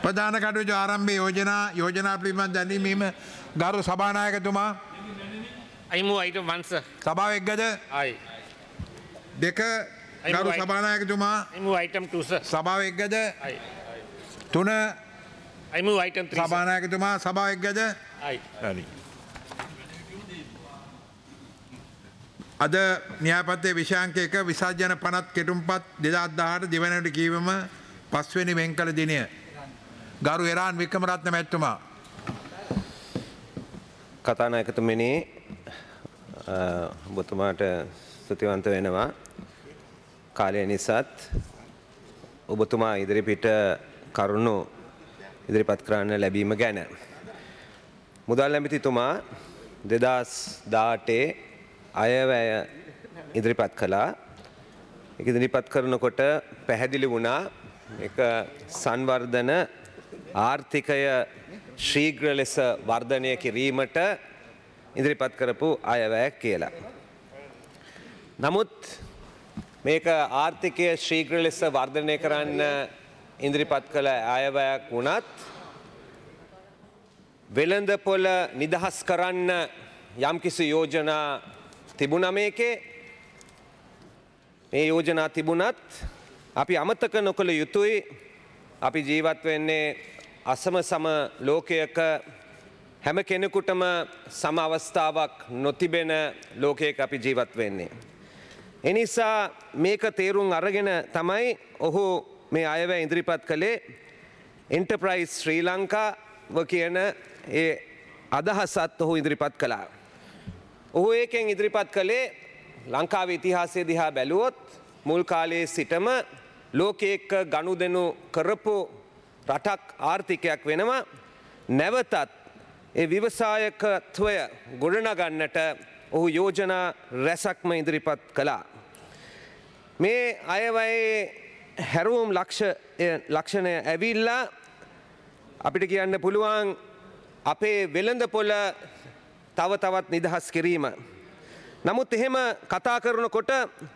ප්‍රධාන කටයුතු ආරම්භ යෝජනා පිළිබඳ දැනීම ගරු සභානායකතුමා. I move item 1, sir. සභාව එක්ගද? Aye. දෙක ගරු සභානායකතුමා. I move item 2, sir. සභාව එක්ගද? Aye. තුන I move item 3, sir. සභානායකතුමා සභාව එක්ගද? Aye. හරි. අද න්‍යායපත්‍රයේ විෂයාංක 1 විසර්ජන පනත් කෙටුම්පත් 2018 දිවයිනට කීවම 5 වෙනි වෙන්කළ දිනය. ගරු එරාන් වික්‍රමරත්න මැතිතුමා. කතානායකතුමනි ඔබතුමාට ස්තුතිවන්ත වෙනවා. කාලය නිසාත් ඔබතුමා ඉදිරිපිට කරුණු ඉදිරිපත් කරන්න ලැබීම ගැන. මුදල් ඇමතිතුමා 2018 අයවැය ඉදිරිපත් කළා. ඒක ඉදිරිපත් කරනකොට පැහැදිලි වුණා මේක සංවර්ධන ආර්ථිකය ශීඝ්‍ර ලෙස වර්ධනය කිරීමට ඉදිරිපත් කරපු අයවැයක් කියලා. නමුත් මේක ආර්ථිකය ශීඝ්‍ර ලෙස වර්ධනය කරන්න ඉදිරිපත් කළ අයවැයක් වුණත් වෙළඳපොළ නිදහස් කරන්න යම්කිසි යෝජනා තිබුණා මේකේ. මේ යෝජනා තිබුණත් අපි අමතක නොකළ යුතුයි අපි ජීවත් වෙන්නේ අසම සම ලෝකයක හැම කෙනෙකුටම සම අවස්ථාවක් නොතිබෙන ලෝකයක අපි ජීවත් වෙන්නේ. එනිසා මේක තේරුම් අරගෙන තමයි ඔහු මේ අයවැය ඉදිරිපත් කළේ එන්ටර්ප්‍රයිස් ශ්‍රී ලංකාව කියන ඒ අදහසත් ඔහු ඉදිරිපත් කළා. ඔහු ඒකෙන් ඉදිරිපත් කළේ ලංකාවේ ඉතිහාසය දිහා බැලුවොත් මුල් කාලයේ සිටම ලෝකයක ගනුදෙනු කරපු රටක් ආර්ථිකයක් වෙනවා. නැවතත් ඒ ව්‍යවසායකත්වය ගොඩනගන්නට ඔහු යෝජනා රැසක්ම ඉදිරිපත් කළා. මේ අයවැයේ හැරවුම් ලක්ෂණය ඇවිල්ලා අපිට කියන්න පුළුවන් අපේ වෙළඳපොළ තව තවත් නිදහස් කිරීම. නමුත් එහෙම කතා කරනකොට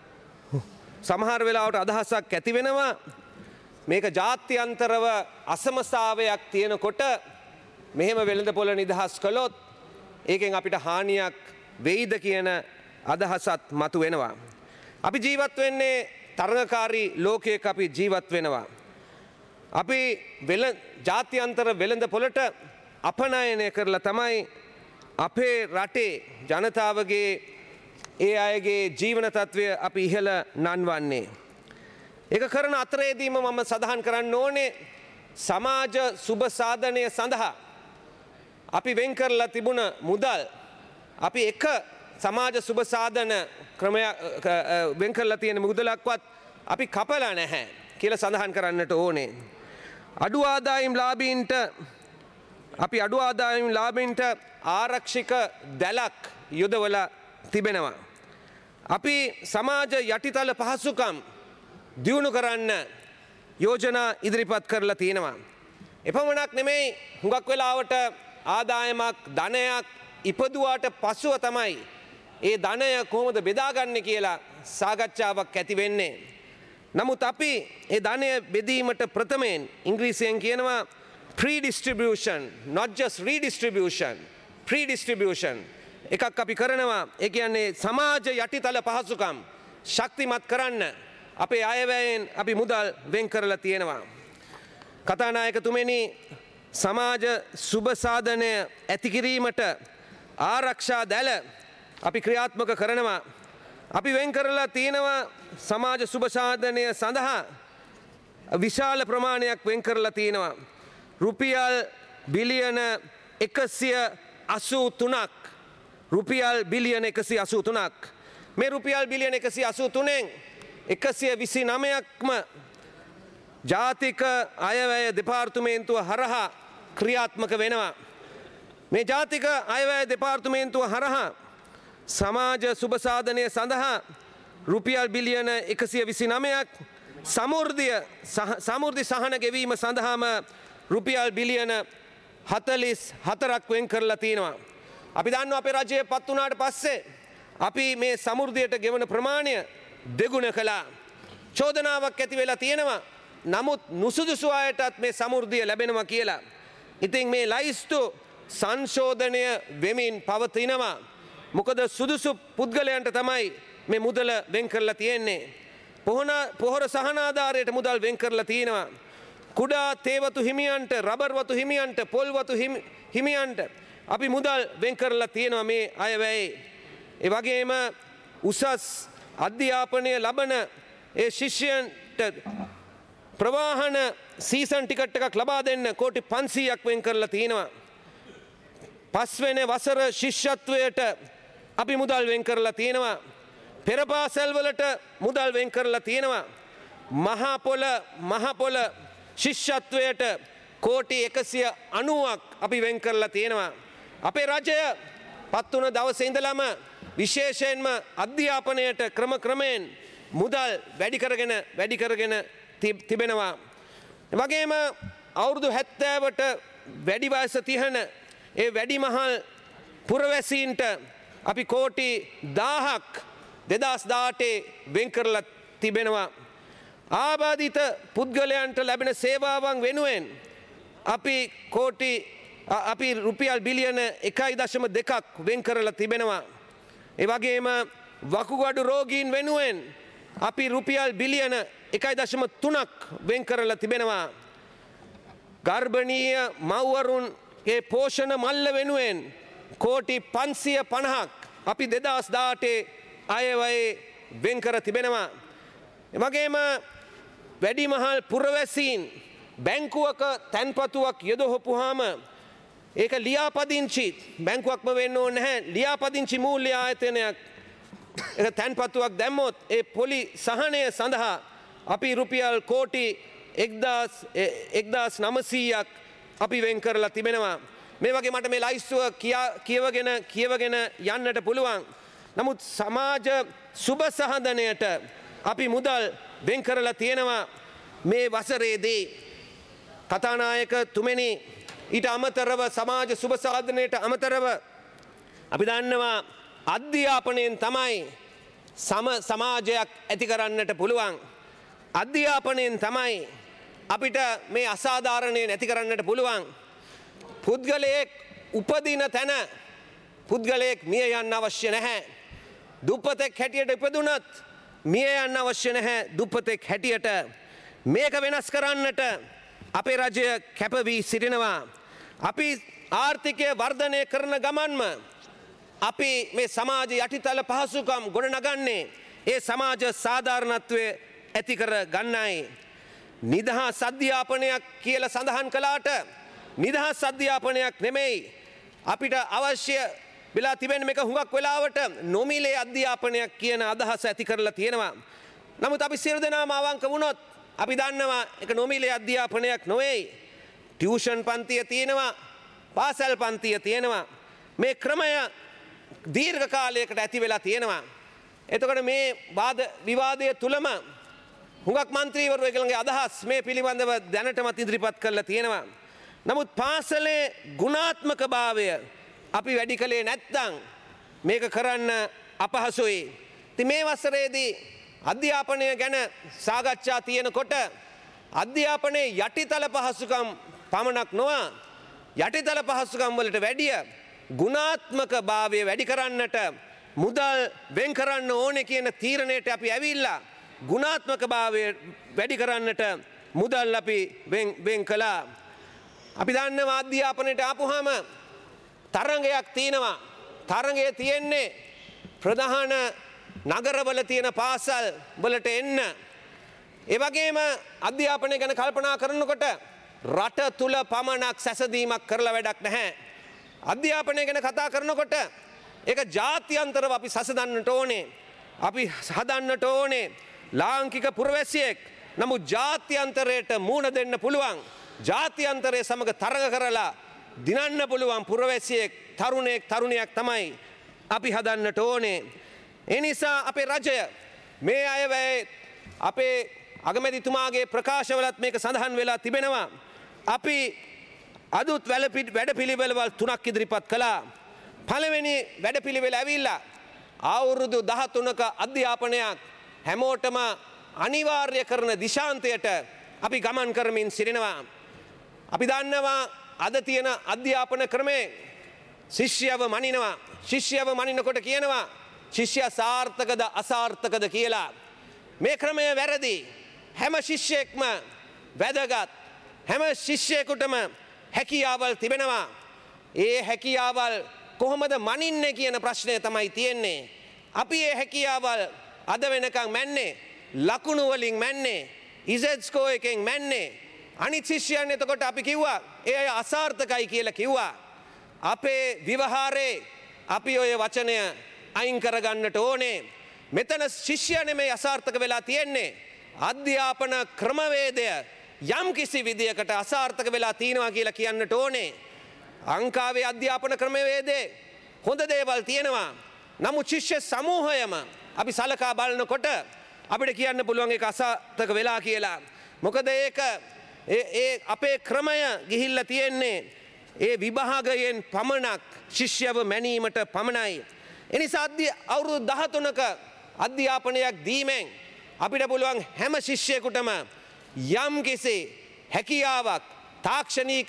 සමහර වෙලාවට අදහසක් ඇති වෙනවා මේක ජාත්‍යන්තරව අසමතාවයක් තියෙනකොට මෙහෙම වෙළඳපොළ නිදහස් කළොත් ඒකෙන් අපිට හානියක් වෙයිද කියන අදහසත් මතු වෙනවා. අපි ජීවත් වෙන්නේ තරඟකාරී ලෝකයක අපි ජීවත් වෙනවා. අපි ජාත්‍යන්තර වෙළඳපොළට අපනයනය කරලා තමයි අපේ රටේ ජනතාවගේ ඒ අයගේ ජීවන තත්ත්වය අපි ඉහළ නන්වන්නේ. ඒක කරන අතරේදීම මම සඳහන් කරන්න ඕනේ සමාජ සුබ සාධනය සඳහා අපි වෙන් කරලා තිබුණ මුදල් අපි එක සමාජ සුබ සාධන ක්‍රමයක් වෙන් කරලා තියෙන මුදලක්වත් අපි කපලා නැහැ කියලා සඳහන් කරන්නට ඕනේ. අඩු ආදායම් ලාභීන්ට අපි අඩු ආදායම් ලාභීන්ට ආරක්ෂක දැලක් යොදවලා තිබෙනවා. අපි සමාජ යටිතල පහසුකම් දියුණු කරන්න යෝජනා ඉදිරිපත් කරලා තියෙනවා. එපමණක් නෙමෙයි හුඟක් වෙලාවට ආදායමක් ධනයක් ඉපදුවාට පසුව තමයි ඒ ධනය කොහොමද බෙදාගන්නේ කියලා සාකච්ඡාවක් ඇති වෙන්නේ. නමුත් අපි ඒ ධනය බෙදීමට ප්‍රථමයෙන් ඉංග්‍රීසියෙන් කියනවා pre-distribution, not just redistribution. Pre-distribution එකක් අපි කරනවා. ඒ කියන්නේ සමාජ යටිතල පහසුකම් ශක්තිමත් කරන්න අපේ අයවැයෙන් අපි මුදල් වෙන් කරලා තියෙනවා. කතානායකතුමනි සමාජ සුබ සාධනය ඇති කිරීමට ආරක්ෂා දැල අපි ක්‍රියාත්මක කරනවා. අපි වෙන් කරලා තියෙනවා සමාජ සුබ සාධනය සඳහා විශාල ප්‍රමාණයක් වෙන් කරලා තියෙනවා. රුපියල් බිලියන 183ක්. රුපියල් බිලියන 183ක්. මේ රුපියල් බිලියන 183න් 129ක්ම ජාතික අයවැය දෙපාර්තමේන්තුව හරහා ක්‍රියාත්මක වෙනවා. මේ ජාතික අයවැය දෙපාර්තමේන්තුව හරහා සමාජ සුබ සාධනය සඳහා රුපියල් බිලියන 129ක් සමෘද්ධි සහන ගෙවීම සඳහාම රුපියල් බිලියන 44ක් වෙන් කරලා තියෙනවා. අපි දන්නවා අපේ රජය පත් වුණාට පස්සේ අපි මේ සමෘද්ධියට ගෙවන ප්‍රමාණය දෙගුණ කළා. චෝදනාවක් ඇති වෙලා තියෙනවා නමුත් නුසුදුසු අයටත් මේ සමෘද්ධිය ලැබෙනවා කියලා. ඉතින් මේ ලයිස්තු සංශෝධනය වෙමින් පවතිනවා. මොකද සුදුසු පුද්ගලයන්ට තමයි මේ මුදල වෙන් කරලා තියෙන්නේ. පොහොර සහනාධාරයට මුදල් වෙන් කරලා තියෙනවා. කුඩා තේවතු හිමියන්ට, රබර්වතු හිමියන්ට, පොල්වතු හිමියන්ට අපි මුදල් වෙන් කරලා තියෙනවා මේ අයවැයේ. ඒ වගේම උසස් අධ්‍යාපනය ලබන ඒ ශිෂ්‍යයන්ට ප්‍රවාහන සීසන් ටිකට් එකක් ලබා දෙන්න කෝටි 500ක් වෙන් කරලා තියෙනවා. පස්වෙනි වසර ශිෂ්‍යත්වයට අපි මුදල් වෙන් කරලා තියෙනවා. පෙර පාසල් වලට මුදල් වෙන් කරලා තියෙනවා. මහා පොළ ශිෂ්‍යත්වයට කෝටි 190ක් අපි වෙන් කරලා තියෙනවා. අපේ රජය පත් වුණ දවසේ ඉඳලම විශේෂයෙන්ම අධ්‍යාපනයට ක්‍රමයෙන් මුදල් වැඩි කරගෙන තිබෙනවා. වගේම අවුරුදු 70ට වැඩි වයස තිහන ඒ වැඩිමහල් පුරවැසීන්ට අපි කෝටි 1000ක් 2018 වෙන් කරලා තිබෙනවා. ආබාධිත පුද්ගලයන්ට ලැබෙන සේවාවන් වෙනුවෙන් අපි රුපියල් බිලියන 1.2ක් වෙන් කරලා තිබෙනවා. ඒ වගේම වකුගඩු රෝගීන් වෙනුවෙන් අපි රුපියල් බිලියන 1.3ක් වෙන් කරලා තිබෙනවා. ගර්භණීය මව්වරුන්ගේ පෝෂණ මල්ල වෙනුවෙන් කෝටි 550ක් අපි 2018 අයවැයේ වෙන් කර තිබෙනවා. එවැගේම වැඩිමහල් පුරවැසීන් බැංකුවක තැන්පතුවක් යොදවපුවාම ඒක ලියාපදිංචි බැංකුවක්ම වෙන්න ඕනේ නැහැ. ලියාපදිංචි මූල්‍ය ආයතනයක් ඒක තැන්පතුවක් දැම්මොත් ඒ පොලි සහනය සඳහා අපි රුපියල් කෝටි 1900ක් අපි වෙන් කරලා තිබෙනවා. මේ වගේ මට මේ ලයිස්තුව කියවගෙන යන්නට පුළුවන්. නමුත් සමාජ සුබ සහඳනයට අපි මුදල් වෙන් කරලා තියෙනවා මේ වසරේදී. කතානායක තුමෙනි, ඊට අමතරව සමාජ සුබ සහඳනයට අමතරව අපි දන්නවා අධ්‍යාපනයෙන් තමයි සමාජයක් ඇති කරන්නට පුළුවන්. අධ්‍යාපනයෙන් තමයි අපිට මේ අසාධාරණය නැති කරන්නට පුළුවන්. පුද්ගලයෙක් උපදින තැන පුද්ගලයෙක් මිය යන්න අවශ්‍ය නැහැ. දුප්පතෙක් හැටියට ඉපදුනත් මිය යන්න අවශ්‍ය නැහැ. දුප්පතෙක් හැටියට මේක වෙනස් කරන්නට අපේ රජය කැප වී සිටිනවා. අපි ආර්ථිකය වර්ධනය කරන ගමන්ම අපි මේ සමාජ යටිතල පහසුකම් ගොඩනගන්නේ ඒ සමාජ සාධාරණත්වය ඇති කර ගන්නයි. නිදහස් අධ්‍යාපනයක් කියලා සඳහන් කළාට නිදහස් අධ්‍යාපනයක් නෙමෙයි. අපිට අවශ්‍ය වෙලා තිබෙන මේක හුඟක් වෙලාවට නොමිලේ අධ්‍යාපනයක් කියන අදහස ඇති කරලා තියෙනවා. නමුත් අපි සියලු දෙනාම අවංක වුණොත් අපි දන්නවා ඒක නොමිලේ අධ්‍යාපනයක් නොවේ. ටියුෂන් පන්තිය තියෙනවා, පාසල් පන්තිය තියෙනවා. මේ ක්‍රමය දීර්ඝ කාලයකට ඇති වෙලා තියෙනවා. එතකොට මේ විවාදය තුලම හුඟක් මන්ත්‍රීවරු එකලගේ අදහස් මේ පිළිබඳව දැනටමත් ඉදිරිපත් කරලා තියෙනවා. නමුත් පාසලේ ගුණාත්මක භාවය අපි වැඩි කළේ නැත්නම් මේක කරන්න අපහසුයි. ඉතින් මේ වසරේදී අධ්‍යාපනය ගැන සාකච්ඡා තියෙනකොට අධ්‍යාපනයේ යටිතල පහසුකම් පමණක් නොව යටිතල පහසුකම් වලට වැඩිය ගුණාත්මක භාවය වැඩි කරන්නට මුදල් වෙන් කරන්න ඕනේ කියන තීරණයට අපි ඇවිල්ලා ගුණාත්මක භාවය වැඩි කරන්නට මුදල් අපි වෙන් කළා. අපි දන්නවා අධ්‍යාපනයට ආපුහම තරඟයක් තියෙනවා. තරඟය තියෙන්නේ ප්‍රධාන නගරවල තියෙන පාසල් වලට එන්න. ඒ වගේම අධ්‍යාපනය ගැන කල්පනා කරනකොට රට තුල පමණක් සැසඳීමක් කරලා වැඩක් නැහැ. අධ්‍යාපනය ගැන කතා කරනකොට ඒක ජාත්‍යන්තරව අපි සසඳන්නට ඕනේ. අපි හදන්නට ඕනේ ලාංකික පුරවැසියෙක්. නමුත් ජාත්‍යන්තරයට මූණ දෙන්න පුළුවන්. ජාත්‍යන්තරයේ සමග තරඟ කරලා දිනන්න පුළුවන් පුරවැසියෙක්, තරුණයක් තමයි අපි හදන්නට ඕනේ. ඒ නිසා අපේ රජය මේ අයවැයේ අපේ අගමැතිතුමාගේ ප්‍රකාශවලත් මේක සඳහන් වෙලා තිබෙනවා. අපි අදුත් වැඩපිළිවෙළවල් 3ක් ඉදිරිපත් කළා. පළවෙනි වැඩපිළිවෙල ඇවිල්ලා අවුරුදු 13ක අධ්‍යාපනයක් හැමෝටම අනිවාර්ය කරන දිශාන්තයට අපි ගමන් කරමින් සිටිනවා. අපි දන්නවා අද තියෙන අධ්‍යාපන ක්‍රමේ ශිෂ්‍යව මනිනවා. ශිෂ්‍යව මනිනකොට කියනවා ශිෂ්‍යයා සාර්ථකද අසාර්ථකද කියලා. මේ ක්‍රමය වැරදි. හැම ශිෂ්‍යයෙක්ම වැදගත්. හැම ශිෂ්‍යයෙකුටම හැකියාවල් තිබෙනවා. ඒ හැකියාවල් කොහොමද මනින්නේ කියන ප්‍රශ්නය තමයි තියෙන්නේ. අපි ඒ හැකියාවල් අද වෙනකන් මැන්නේ ලකුණු වලින් මැන්නේ ඉසෙඩ් ස්කෝර් එකෙන් මැන්නේ. අනිත් ශිෂ්‍යයන් එතකොට අපි කිව්වා ඒ අය අසාර්ථකයි කියලා කිව්වා. අපේ විවහාරේ අපි ඔය වචනය අයින් කරගන්නට ඕනේ. මෙතන ශිෂ්‍යය නෙමෙයි අසාර්ථක වෙලා තියෙන්නේ. අධ්‍යාපන ක්‍රමවේදය යම් කිසි විදියකට අසාර්ථක වෙලා තියෙනවා කියලා කියන්නට ඕනේ. අංකාවේ අධ්‍යාපන ක්‍රමවේදේ හොඳ දේවල් තියෙනවා. නමුත් ශිෂ්‍ය සමූහයම අපි සලකා බලනකොට අපිට කියන්න පුළුවන් ඒක අසාර්ථක වෙලා කියලා. මොකද ඒක අපේ ක්‍රමය ගිහිල්ලා තියෙන්නේ ඒ විභාගයෙන් පමණක් ශිෂ්‍යව මැනීමට පමණයි. එනිසා අවුරුදු 13ක අධ්‍යාපනයක් දීමෙන් අපිට පුළුවන් හැම ශිෂ්‍යයෙකුටම යම් කිසි හැකියාවක් තාක්ෂණික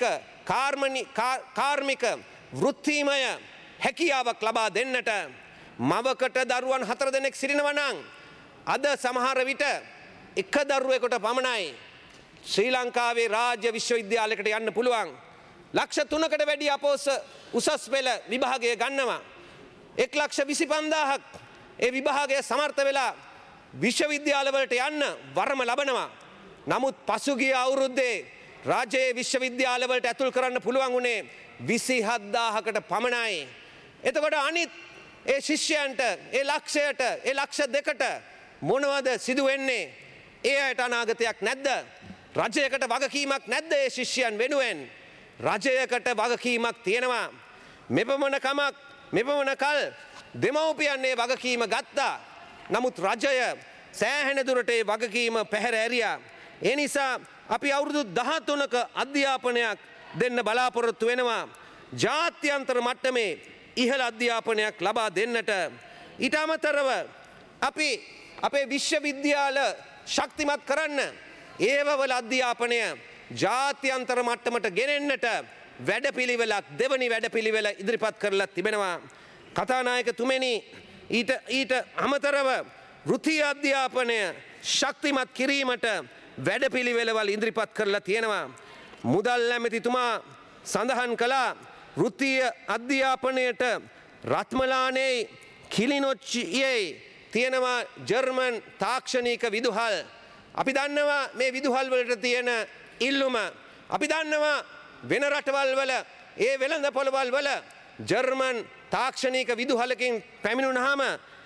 කාර්මික වෘත්තිමය හැකියාවක් ලබා දෙන්නට මවකට දරුවන් 4 දෙනෙක් සිටිනවා නම් අද සමහර විට එක දරුවෙකුට පමණයි ශ්‍රී ලංකාවේ රාජ්‍ය විශ්වවිද්‍යාලයකට යන්න පුළුවන්. ලක්ෂ 3කට වැඩි අපෝස උසස් පෙළ විභාගය ගන්නවා. 1,25,000ක් ඒ විභාගය සමර්ථ වෙලා විශ්වවිද්‍යාලවලට යන්න වරම ලබනවා. නමුත් පසුගිය අවුරුද්දේ රාජ්‍යයේ විශ්වවිද්‍යාලවලට ඇතුල් කරන්න පුළුවන් වුණේ 27000කට පමණයි. එතකොට අනිත් ඒ ශිෂ්‍යයන්ට ඒ ලක්ෂයට ඒ ලක්ෂ 2කට මොනවද සිදු වෙන්නේ? ඒ අයට අනාගතයක් නැද්ද? රජයකට වගකීමක් නැද්ද ඒ ශිෂ්‍යයන් වෙනුවෙන්? රජයකට වගකීමක් තියෙනවා. මෙපමණ කල් දෙමව්පියන් ඒ වගකීම ගත්තා. නමුත් රජය සෑහෙන දුරට ඒ වගකීම පැහැර ඇරියා. ඒ නිසා අපි අවුරුදු 13ක අධ්‍යාපනයක් දෙන්න බලාපොරොත්තු වෙනවා. ජාත්‍යන්තර මට්ටමේ ඉහළ අධ්‍යාපනයක් ලබා දෙන්නට. ඊට අමතරව අපි අපේ විශ්වවිද්‍යාල ශක්තිමත් කරන්න ඒවවල අධ්‍යාපනය ජාත්‍යන්තර මට්ටමට ගෙනෙන්නට වැඩපිළිවෙලක් දෙවනි වැඩපිළිවෙල ඉදිරිපත් කරලා තිබෙනවා. කතානායකතුමනි ඊට අමතරව වෘත්තීය අධ්‍යාපනය ශක්තිමත් කිරීමට වැඩපිළිවෙළවල් ඉදිරිපත් කරලා තියෙනවා. මුදල් ඇමතිතුමා සඳහන් කළා වෘත්තීය අධ්‍යාපනයට රත්මලානේ කිලිනොච්චියේ තියෙනවා ජර්මන් තාක්ෂණික විදුහල්. අපි දන්නවා මේ විදුහල් වලට තියෙන ඉල්ලුම. අපි දන්නවා වෙන රටවල් වල ඒ වෙළඳ පොළවල් වල ජර්මන් තාක්ෂණික විදුහලකින් පැමිණුනහම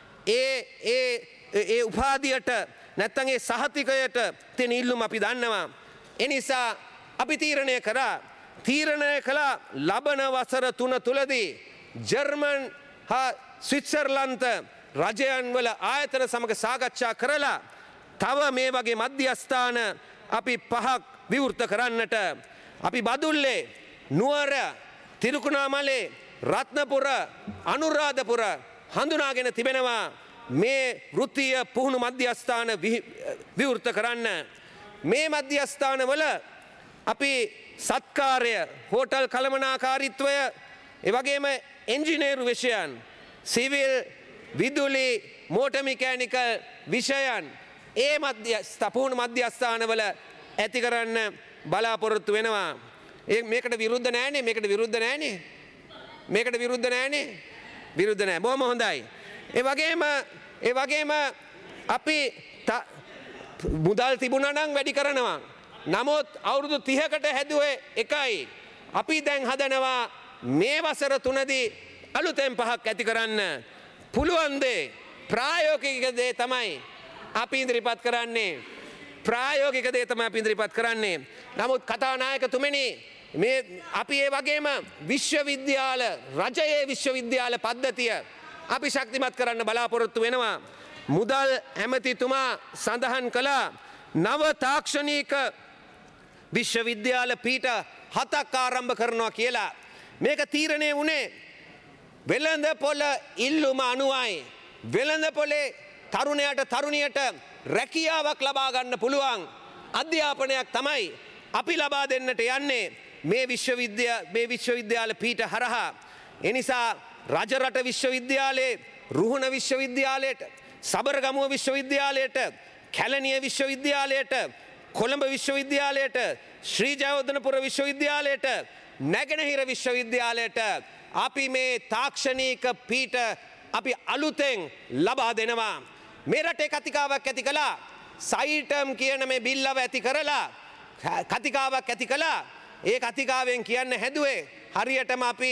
ඒ උපාධියට නැත්තම් ඒ සහතිකයට තියෙන ඉල්ලුම අපි දන්නවා. ඒ නිසා අපි තීරණය කළා ලබන වසර 3 තුලදී ජර්මන් හා ස්විට්සර්ලන්ත රජයන් වල ආයතන සමග සාකච්ඡා කරලා තව මේ වගේ මධ්‍යස්ථාන අපි 5ක් විවෘත කරන්නට අපි බදුල්ලේ නුවර තිරුකුණාමලේ රත්නපුර අනුරාධපුර හඳුනාගෙන තිබෙනවා මේ වෘත්තීය පුහුණු මධ්‍යස්ථාන විවෘත කරන්න. මේ මධ්‍යස්ථාන වල අපි සත්කාරය හෝටල් කළමනාකාරීත්වය එවැගේම එන්ජිනේරු විෂයන් සිවිල් විදුලි මෝටර් මිකෑනිකල් විෂයන් ඒ පුහුණු මධ්‍යස්ථානවල ඇති කරන්න බලාපොරොත්තු වෙනවා. මේකට විරුද්ධ නෑනේ. විරුද්ධ නෑ. බොහොම හොඳයි. ඒ වගේම අපි මුදල් තිබුණා නම් වැඩි කරනවා. නමුත් අවුරුදු 30කට හැදුවේ එකයි. අපි දැන් හදනවා මේ වසර 3දී අලුතෙන් 5ක් ඇති කරන්න. පුළුවන් දේ ප්‍රායෝගික දේ තමයි අපි ඉදිරිපත් කරන්නේ. නමුත් කතානායකතුමනි මේ අපි ඒ වගේම විශ්වවිද්‍යාල රජයේ විශ්වවිද්‍යාල පද්ධතිය අපි ශක්තිමත් කරන්න බලාපොරොත්තු වෙනවා. මුදල් ඇමතිතුමා සඳහන් කළා නව තාක්ෂණික විශ්වවිද්‍යාල පීඨ 7ක් ආරම්භ කරනවා කියලා. මේක තීරණය වුණේ වෙළඳ පොළ ඉල්ලුම අනුවයි. වෙළඳ පොලේ තරුණයට රැකියාවක් ලබා ගන්න පුළුවන් අධ්‍යාපනයක් තමයි අපි ලබා දෙන්නට යන්නේ මේ විශ්වවිද්‍යාල පීඨ හරහා. එනිසා රජරට විශ්වවිද්‍යාලයේ රුහුණ විශ්වවිද්‍යාලයට සබරගමුව විශ්වවිද්‍යාලයට කැලණිය විශ්වවිද්‍යාලයට කොළඹ විශ්වවිද්‍යාලයට ශ්‍රී ජයවර්ධනපුර විශ්වවිද්‍යාලයට නැගෙනහිර විශ්වවිද්‍යාලයට අපි මේ තාක්ෂණික පීඨ අපි අලුතෙන් ලබා දෙනවා. මේ රටේ කතිකාවක් ඇති කළා. සයිටම් කියන මේ බිල්ලව ඇති කරලා කතිකාවක් ඇති කළා. ඒ කතිකාවෙන් කියන්න හැදුවේ හරියටම අපි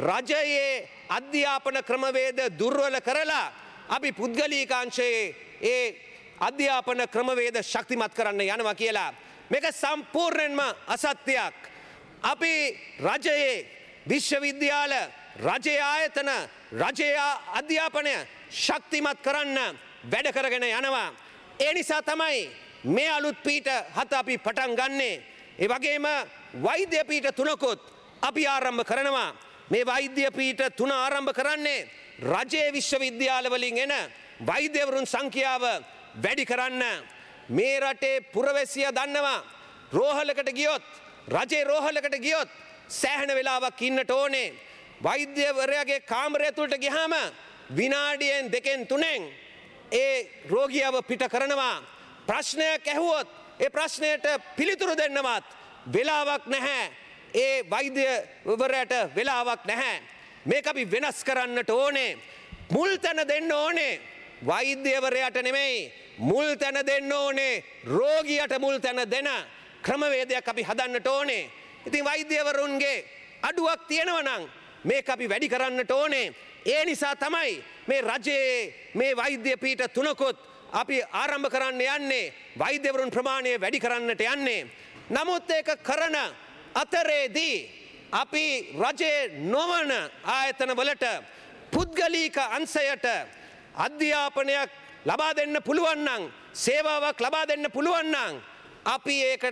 රජයේ අධ්‍යාපන ක්‍රමවේද දුර්වල කරලා අපි පුද්ගලීකාංශයේ ඒ අධ්‍යාපන ක්‍රමවේද ශක්තිමත් කරන්න යනවා කියලා. මේක සම්පූර්ණයෙන්ම අසත්‍යයක්. අපි රජයේ විශ්වවිද්‍යාල රජයේ ආයතන රජයේ අධ්‍යාපනය ශක්තිමත් කරන්න වැඩ කරගෙන යනවා. ඒ නිසා තමයි මේ අලුත් පීඨ හත අපි පටන් ගන්නේ. ඒ වගේම වෛද්‍ය පීඨ තුනකුත් අපි ආරම්භ කරනවා. මේ වෛද්‍ය පීඨ තුන ආරම්භ කරන්නේ රජයේ විශ්වවිද්‍යාල වලින් එන වෛද්‍යවරුන් සංඛ්‍යාව වැඩි කරන්න. මේ රටේ පුරවැසියා දන්නවා රෝහලකට ගියොත් රජයේ රෝහලකට ගියොත් සෑහෙන වෙලාවක් ඉන්නට ඕනේ. වෛද්‍යවරයාගේ කාමරය තුලට ගියාම විනාඩියෙන් දෙකෙන් තුනෙන් ඒ රෝගියව පිට කරනවා. ප්‍රශ්නයක් ඇහුවොත් ඒ ප්‍රශ්නයට පිළිතුරු දෙන්නවත් වෙලාවක් නැහැ. ඒ වෛද්‍යවරයාට වෙලාවක් නැහැ. මේක අපි වෙනස් කරන්නට ඕනේ. මුල් තැන දෙන්න ඕනේ වෛද්‍යවරයාට නෙමෙයි. මුල් තැන දෙන්න ඕනේ රෝගියට මුල් තැන දෙන ක්‍රමවේදයක් අපි හදන්නට ඕනේ. ඉතින් වෛද්‍යවරුන්ගේ අඩුවක් තියෙනවා නම් මේක අපි වැඩි කරන්නට ඕනේ. ඒ නිසා තමයි මේ රජයේ මේ වෛද්‍ය පීඨ තුනකුත් අපි ආරම්භ කරන්න යන්නේ. වෛද්‍යවරුන් ප්‍රමාණය වැඩි කරන්නට යන්නේ. නමුත් ඒක කරන අතරේදී අපි රජයේ නොවන ආයතන වලට පුද්ගලික අංශයට අධ්‍යාපනයක් ලබා දෙන්න පුළුවන් නම් සේවාවක් ලබා දෙන්න පුළුවන් නම් අපි ඒකට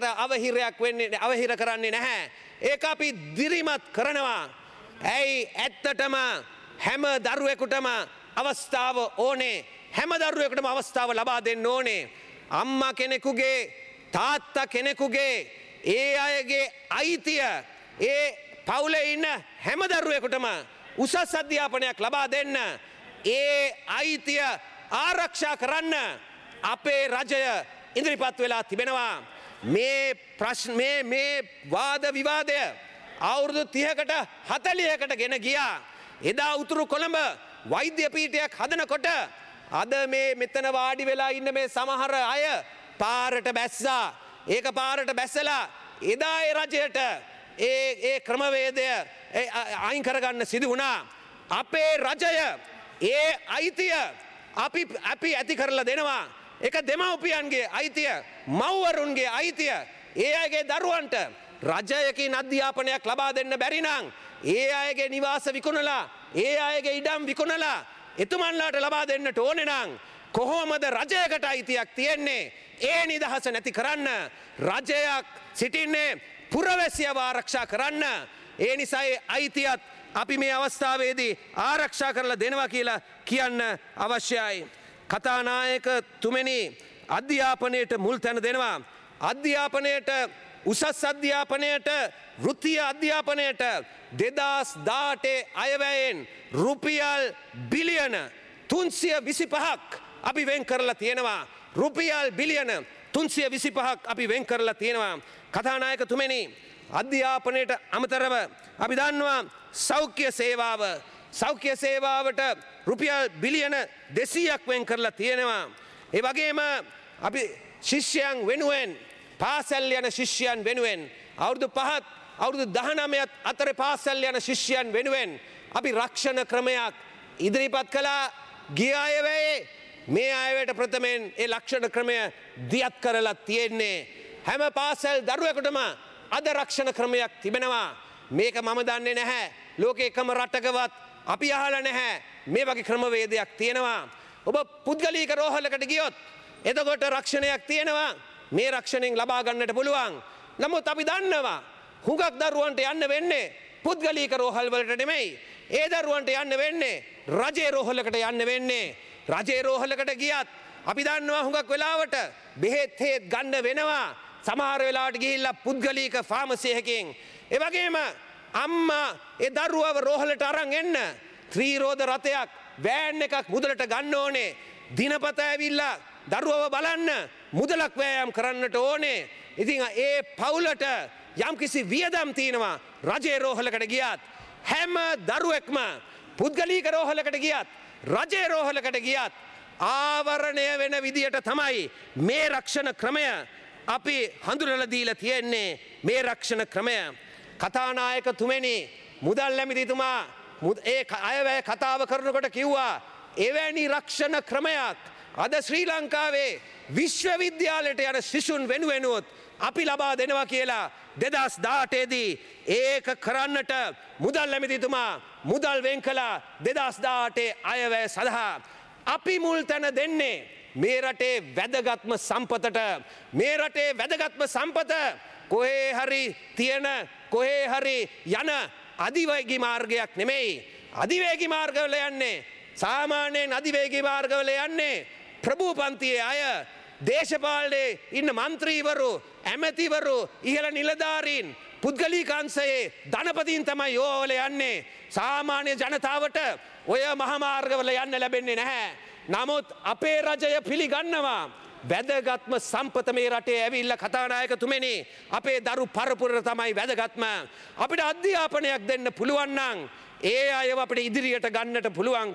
අවහිර කරන්නේ නැහැ. ඒක අපි දිරිමත් කරනවා. ඇයි ඇත්තටම හැම දරුවෙකුටම අවස්ථාව ඕනේ. හැම දරුවෙකුටම අවස්ථාව ලබා දෙන්න ඕනේ. අම්මා කෙනෙකුගේ තාත්තා කෙනෙකුගේ ඒ අයගේ අයිතිය ඒ පවුලේ ඉන්න හැම දරුවෙකුටම උසස් අධ්‍යාපනයක් ලබා දෙන්න ඒ අයිතිය ආරක්ෂා කරන්න අපේ රජය ඉදිරිපත් වෙලා තිබෙනවා. මේ වාද විවාදය අවුරුදු 30කට 40කට ගෙන ගියා. එදා උතුරු කොළඹ වෛද්‍ය පීඨයක් හදනකොට අද මේ මෙතන වාඩි වෙලා ඉන්න මේ සමහර අය පාරට බැස්සා. ඒක පාරට බැස්සලා එදා ඒ රජයට ඒ ක්‍රමවේදය අයින් කරගන්න සිදු වුණා. අපේ රජය ඒ අයිතිය අපි ඇති කරලා දෙනවා. ඒක දෙමව්පියන්ගේ අයිතිය, මව්වරුන්ගේ අයිතිය. ඒ අයගේ දරුවන්ට රජයකින් අධ්‍යාපනයක් ලබා දෙන්න බැරි නම් ඒ අයගේ නිවාස විකුණලා, ඒ අයගේ ඉඩම් විකුණලා එතුමන්ලාට ලබා දෙන්නට ඕනේ නම් කොහොමද රජයකට අයිතියක් තියෙන්නේ? ඒ නිදහස නැති කරන්න රජයක් සිටින්නේ පුරවැසියව ආරක්ෂා කරන්න. ඒ නිසා ඒ අයිතියත් අපි මේ අවස්ථාවේදී ආරක්ෂා කරලා දෙනවා කියලා කියන්න අවශ්‍යයි. කතානායකතුමනි, අධ්‍යාපනයට මුල් තැන දෙනවා. අධ්‍යාපනයට, උසස් අධ්‍යාපනයට, වෘත්තීය අධ්‍යාපනයට 2018 අයවැයෙන් රුපියල් බිලියන 325ක් අපි වෙන් කරලා තියෙනවා. රුපියල් බිලියන 325ක් අපි වෙන් කරලා තියෙනවා. කතානායකතුමනි, අධ්‍යාපනයට අමතරව අපි දන්නවා සෞඛ්‍ය සේවාවට රුපියල් බිලියන 200ක් වෙන් කරලා තියෙනවා. ඒ වගේම අපි ශිෂ්‍යයන් වෙනුවෙන්, පාසල් යන ශිෂ්‍යයන් වෙනුවෙන් අවුරුදු 5ත් අවුරුදු 19ත් අතර පාසල් යන ශිෂ්‍යයන් වෙනුවෙන් අපි රක්ෂණ ක්‍රමයක් ඉදිරිපත් කළා. ගිය අයවැයේ මේ අයවැයට ප්‍රථමයෙන් ඒ ලක්ෂණ ක්‍රමය දියත් කරලා තියෙන්නේ. හැම පාසල් දරුවෙකුටම අද රක්ෂණ ක්‍රමයක් තිබෙනවා. මේක මම දන්නේ නැහැ. ලෝකේ එකම රටකවත් අපි අහලා නැහැ මේ වගේ ක්‍රමවේදයක් තියෙනවා. ඔබ පුද්ගලික රෝහලකට ගියොත් එතකොට රක්ෂණයක් තියෙනවා. මේ රක්ෂණයෙන් ලබා ගන්නට පුළුවන්. නමුත් අපි දන්නවා හුඟක් දරුවන්ට යන්න වෙන්නේ පුද්ගලික රෝහල් වලට නෙමෙයි. ඒ දරුවන්ට යන්න වෙන්නේ රජයේ රෝහලකට යන්න වෙන්නේ. රජයේ රෝහලකට ගියත් අපි දන්නවා හුඟක් වෙලාවට බෙහෙත් හේත් ගන්න වෙනවා. සමහර වෙලාවට ගිහිල්ලා පුද්ගලික ෆාමසි එකකින් ඒ වගේම අම්මා ඒ දරුවව රෝහලට අරන් එන්න ත්‍රිරෝද රථයක් වෑන් එකක් මුදලට ගන්න ඕනේ දිනපත ඇවිල්ලා දරුවව බලන්න මුදලක් වෑයම් කරන්නට ඕනේ ඉතින් ඒ පවුලට යම්කිසි වියදම් තියෙනවා රජයේ රෝහලකට ගියත් හැම දරුවෙක්ම පුද්ගලික රෝහලකට ගියත් රජයේ රෝහලකට ගියත් ආවරණය වෙන විදියට තමයි මේ රක්ෂණ ක්‍රමය අපි හඳුනලා දීලා තියෙන්නේ මේ රක්ෂණ ක්‍රමය කතානායකතුමනි මුදල් ඇමතිතුමා ඒ අයවැය කතාව කරනකොට කිව්වා එවැනි රක්ෂණ ක්‍රමයක් අද ශ්‍රී ලංකාවේ විශ්වවිද්‍යාලයට යන සිසුන් වෙනුවෙනුවොත් අපි ලබා දෙනවා කියලා 2018 දී ඒක කරන්නට මුදල් ඇමතිතුමා මුදල් වෙන් කළා 2018 අයවැය සඳහා අපි මුල් තැන දෙන්නේ මේ රටේ වැදගත්ම සම්පතට මේ රටේ වැදගත්ම සම්පත කොහේ හරි තියෙන කොහේ හරි යන අධිවේගී මාර්ගයක් නෙමෙයි අධිවේගී මාර්ගවල යන්නේ සාමාන්‍යයෙන් අධිවේගී මාර්ගවල යන්නේ ප්‍රභූ පන්තියේ අය දේශපාලනේ ඉන්න මන්ත්‍රීවරු ඇමතිවරු ඉහළ නිලධාරීන් පුද්ගලික අංශයේ ධනපතීන් තමයි යෝවල යන්නේ සාමාන්‍ය ජනතාවට ඔය මහමාර්ගවල යන්න ලැබෙන්නේ නැහැ නමුත් අපේ රජය පිළිගන්නවා වැදගත්ම සම්පත මේ රටේ ඇවිල්ලා කතානායකතුමනි අපේ දරු පරපුර තමයි වැදගත්ම අපිට අධ්‍යාපනයක් දෙන්න පුළුවන් නම් ඒ අයව අපිට ඉදිරියට ගන්නට පුළුවන්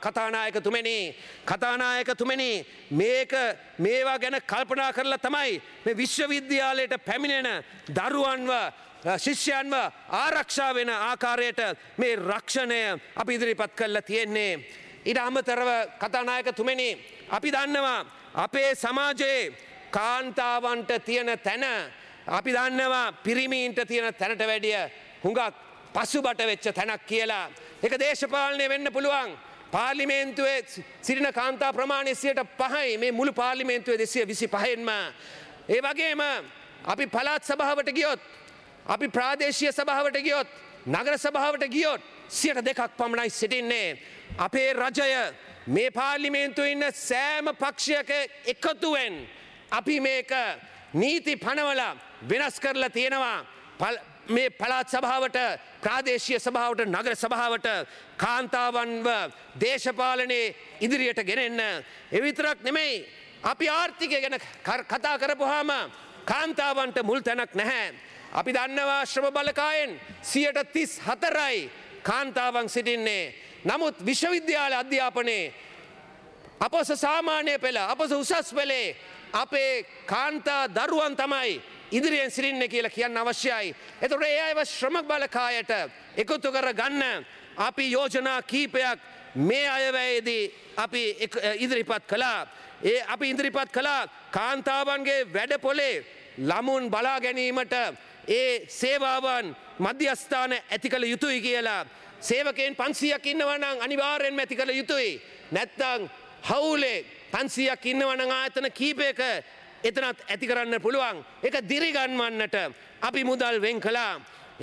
කතානායකතුමනි මේක මේවා ගැන කල්පනා කරලා තමයි මේ විශ්වවිද්‍යාලයට පැමිණෙන දරුවන්ව ශිෂ්‍යයන්ව ආරක්ෂා වෙන ආකාරයට මේ රක්ෂණය අපි ඉදිරිපත් කරලා තියෙන්නේ ඊට අමතරව කතානායකතුමනි අපි දන්නවා අපේ සමාජයේ කාන්තාවන්ට තියෙන තැන අපි දන්නවා පිරිමීන්ට තියෙන තැනට වැඩිය හුඟක් පසුබට වෙච්ච තැනක් කියලා ඒක දේශපාලනය වෙන්න පුළුවන් පාර්ලිමේන්තුවේ සිටින කාන්තා ප්‍රමාණය 5%යි මේ මුළු පාර්ලිමේන්තුවේ 225න්ම ඒ වගේම අපි පළාත් සභාවට ගියොත් අපි ප්‍රාදේශීය සභාවට ගියොත් නගර සභාවට ගියොත් 2% පමණයි සිටින්නේ අපේ රජය මේ පාර්ලිමේන්තුවේ ඉන්න සෑම පක්ෂයක එකතුවෙන් අපි මේක නීති පනවලා වෙනස් කරලා තියෙනවා මේ පළාත් සභාවට ප්‍රාදේශීය සභාවට නගර සභාවට කාන්තාවන්ව දේශපාලනයේ ඉදිරියට ගෙනෙන්න ඒ විතරක් නෙමෙයි අපි ආර්ථිකය ගැන කතා කරපුවාම කාන්තාවන්ට මුල් තැනක් නැහැ අපි දන්නවා ශ්‍රම බලකායෙන් 34%යි කාන්තාවන් සිටින්නේ නමුත් විශ්වවිද්‍යාල අධ්‍යාපනයේ අපොස සාමාන්‍ය පෙළ අපොස උසස් පෙළේ අපේ කාන්තා දරුවන් තමයි ඉදිරියෙන් සිටින්නේ කියලා කියන්න අවශ්‍යයි. එතකොට ඒ අයව ශ්‍රම බලකායට එකතු කර ගන්න අපි යෝජනා කීපයක් මේ අයවැයේදී අපි ඉදිරිපත් කළා. අපි ඉදිරිපත් කළා කාන්තාවන්ගේ වැඩපොලේ ළමුන් බලා ගැනීමට ඒ සේවාවන් මධ්‍යස්ථාන ඇති කළ යුතුයි කියලා සේවකයන් 500ක් ඉන්නවා නම් අනිවාර්යෙන්ම ඇති කළ යුතුයි. නැත්නම් හවුලේ 500ක් ඉන්නවා නම් ආයතන කීපයක එතනත් ඇති කරන්න පුළුවන්. ඒක දිරිගන්වන්නට අපි මුදල් වෙන් කළා.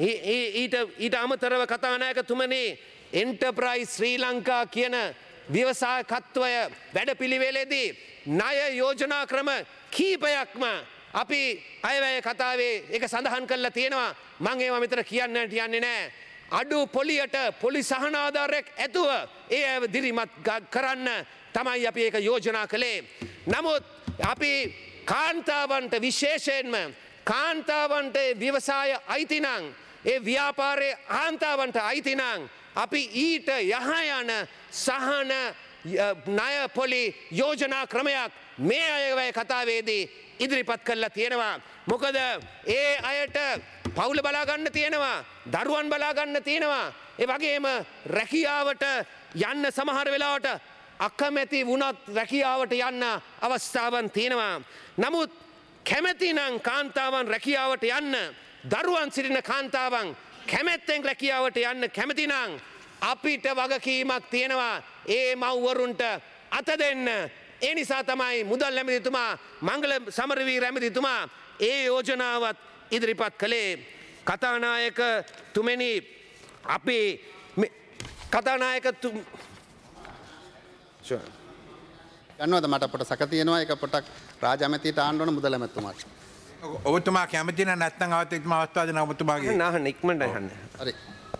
ඊට අමතරව කතානායකතුමනි එන්ටර්ප්‍රයිස් ශ්‍රී ලංකා කියන ව්‍යවසායකත්වය වැඩපිළිවෙලේදී ණය යෝජනා ක්‍රම කීපයක්ම අපි අයවැය කතාවේ ඒක සඳහන් කරලා තියෙනවා. මම ඒවා මෙතන කියන්නට යන්නේ නැහැ. අඩු පොලියට පොලි සහනාධාරයක් ඇතුව ඒ අයව දිරිමත් කරන්න තමයි අපි ඒක යෝජනා කළේ. නමුත් අපි කාන්තාවන්ට විශේෂයෙන්ම කාන්තාවන්ට ව්‍යවසාය අයිති නම් ඒ ව්‍යාපාරයේ කාන්තාවන්ට අයිති නම් අපි ඊට යහ යන සහන ණය පොලි යෝජනා ක්‍රමයක් මේ අයවැය කතාවේදී ඉදිරිපත් කරලා තියෙනවා. මොකද ඒ අයට පවුල බලා ගන්න තියෙනවා, දරුවන් බලා ගන්න තියෙනවා. ඒ වගේම රැකියාවට යන්න සමහර වෙලාවට අකමැති වුණත් රැකියාවට යන්න අවස්ථාවන් තියෙනවා. නමුත් කැමැති නම් කාන්තාවන් රැකියාවට යන්න, දරුවන් සිටින කාන්තාවන් කැමැත්තෙන් රැකියාවට යන්න කැමැති නම් අපිට වගකීමක් තියෙනවා ඒ මව්වරුන්ට අත දෙන්න. ඒ නිසා තමයි මුදල් ඇමතිතුමා මංගල සමරවීර ඇමතිතුමා ඒ යෝජනාවත් ඉදිරිපත් කළේ. කතානායකතුමනි අපි ගන්නවද මට පොට සක තියෙනවා එක පොටක් රාජ ඇමතිට ආන්න ඕන මුදල් ඇමතුමාට. ඔබතුමා කැමතින නැත්නම් අවතෙක්ම අවස්ථාව දෙන ඔබතුමාගේ නාහන්න ඉක්මනට අහන්න. හරි.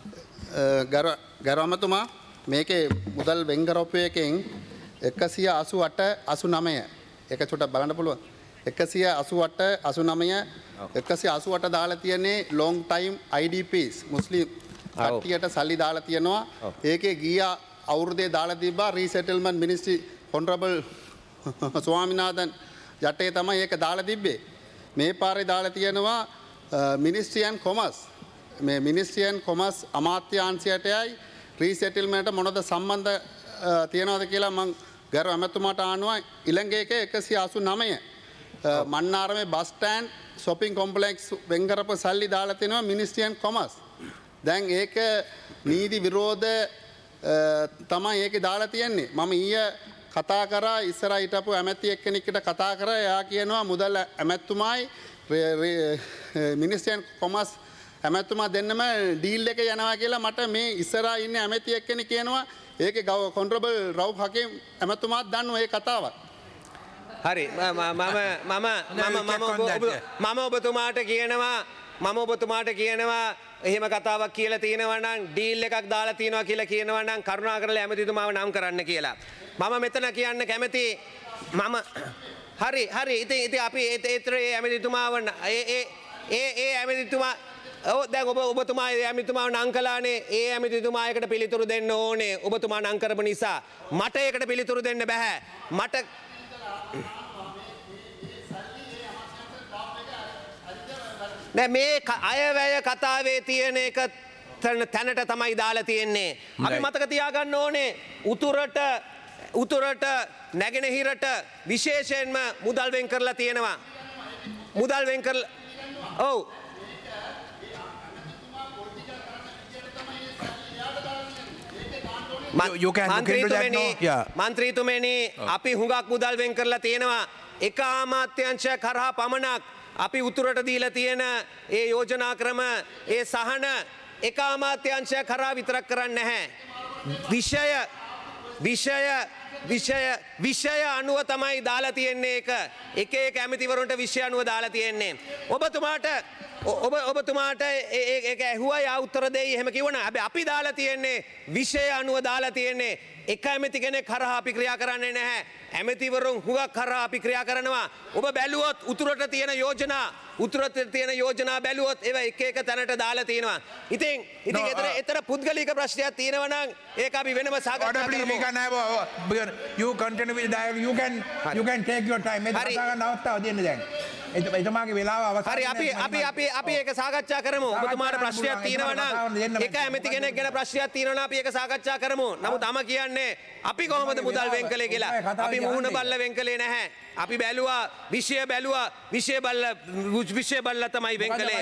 ගරු අමතුමා මේකේ මුදල් වෙන්කරපු එකෙන් 188 89 එක චුට්ටක් බලන්න පුළුවන්. 188 89 188 දාලා තියෙන්නේ long time IDPs මුස්ලිම් කට්ටියට සල්ලි දාලා තියෙනවා. ඒකේ ගිය අවුරුද්දේ දාලා තිබ්බා රීසෙටල්මන්ට් මිනිස්ට්‍රි හොනරබල් ස්වාමිනාഥන් යටේ තමයි ඒක දාලා තිබ්බේ. මේ පාරේ දාලා තියෙනවා මිනිස්ට්‍රියන් කොමර්ස් මේ මිනිස්ට්‍රියන් කොමර්ස් අමාත්‍යාංශයටයි රීසෙටල්මන්ට් මොනවද සම්බන්ධ තියනවද කියලා මම ගරු අමතුමාට ආනවා. ඉලංගේක 189 මන්නාරමේ බස් ස්ටෑන්ඩ් shopping complex වෙන් කරපු සල්ලි දාලා තිනවා මිනිස්ට්‍රියන් කොමර්ස්. දැන් ඒක නීති විරෝධ තමයි ඒකේ දාලා තියෙන්නේ. මම ඊයේ කතා කරා ඉස්සරහ හිටපු ඇමැති එක්කෙනෙක්ට කතා කරා. එයා කියනවා මුදල් ඇමැතුමායි මිනිස්ට්‍රියන් කොමර්ස් ඇමැතුමා දෙන්නම ඩීල් එක යනවා කියලා මට මේ ඉස්සරහා ඉන්නේ ඇමැති එක්කෙනෙක් කියනවා. ඒකේ කොන්ට්‍රබල් රවුෆ් හකීම් ඇමැතුමාත් දන්නවා ඒ කතාවක්. හරි මම ඔබතුමාට කියනවා එහෙම කතාවක් කියලා තියෙනවා නම් ඩීල් එකක් දාලා තියෙනවා කියලා කියනවා නම් කරුණාකරලා ඇමතිතුමාව නම් කරන්න කියලා. මම මෙතන කියන්න කැමති හරි ඉතින් අපි ඒතර ඒ ඇමතිතුමාව ඒ ඇමතිතුමා දැන් ඔබතුමා ඒ ඇමතිතුමාව නම් කළානේ. ඒ ඇමතිතුමා ඒකට පිළිතුරු දෙන්න ඕනේ. ඔබතුමා නම් කරපු නිසා මට ඒකට පිළිතුරු දෙන්න බෑ. මට මේ අයවැය කතාවේ තියෙන එක තැනට තමයි දාලා තියෙන්නේ. අපි මතක තියාගන්න ඕනේ උතුරට නැගෙනහිරට විශේෂයෙන්ම මුදල් වෙන් කරලා තියෙනවා. මුදල් වෙන් කරලා ඔව් මන්ත්‍රීතුමනි අපි හුඟක් මුදල් වෙන් කරලා තියෙනවා. එක අමාත්‍යංශය කරහා පමණක් අපි උතුරට දීලා තියෙන ඒ යෝජනා ක්‍රම ඒ සහන එක අමාත්‍යංශය කරා විතරක් කරන්නේ නැහැ. විෂය අනුව තමයි දාලා තියෙන්නේ. එක ඇමතිවරුන්ට විෂය අනුව දාලා තියෙන්නේ. ඔබතුමාට ඒක ඇහුවා යා උත්තර දෙයි එහෙම කිව්වනම් හැබැයි අපි දාලා තියෙන්නේ විෂය අනුව දාලා තියෙන්නේ. එක ඇමති කෙනෙක් කරා අපි ක්‍රියා කරන්නේ නැහැ. ඇමතිවරුන් හුඟක් කරා අපි ක්‍රියා කරනවා. ඔබ බැලුවොත් උතුරට තියෙන යෝජනා බැලුවොත් ඒවා එක තැනට දාලා තියෙනවා. ඉතින් එතන පුද්ගලික ප්‍රශ්නයක් තියෙනවා නම් ඒක අපි වෙනම සාකච්ඡා කරමු. You continue with dialogue. You can take your time. මේ කතා කරන අවස්ථාව දෙන්න දැන්. එතුමාගේ වෙලාව අවසන්. හරි අපි ඒක සාකච්ඡා කරමු. ඔබතුමාට ප්‍රශ්නයක් තියෙනවා නම් එක ඇමති කෙනෙක් ගැන ප්‍රශ්නයක් තියෙනවා නම් අපි ඒක සාකච්ඡා කරමු. නමුත් තම කියන්නේ අපි කොහොමද මුදල් වෙන් කළේ කියලා. අපි මුහුණ බල්ලා වෙන් කළේ නැහැ. අපි බැලුවා විෂය බල්ලා තමයි වෙන් කළේ.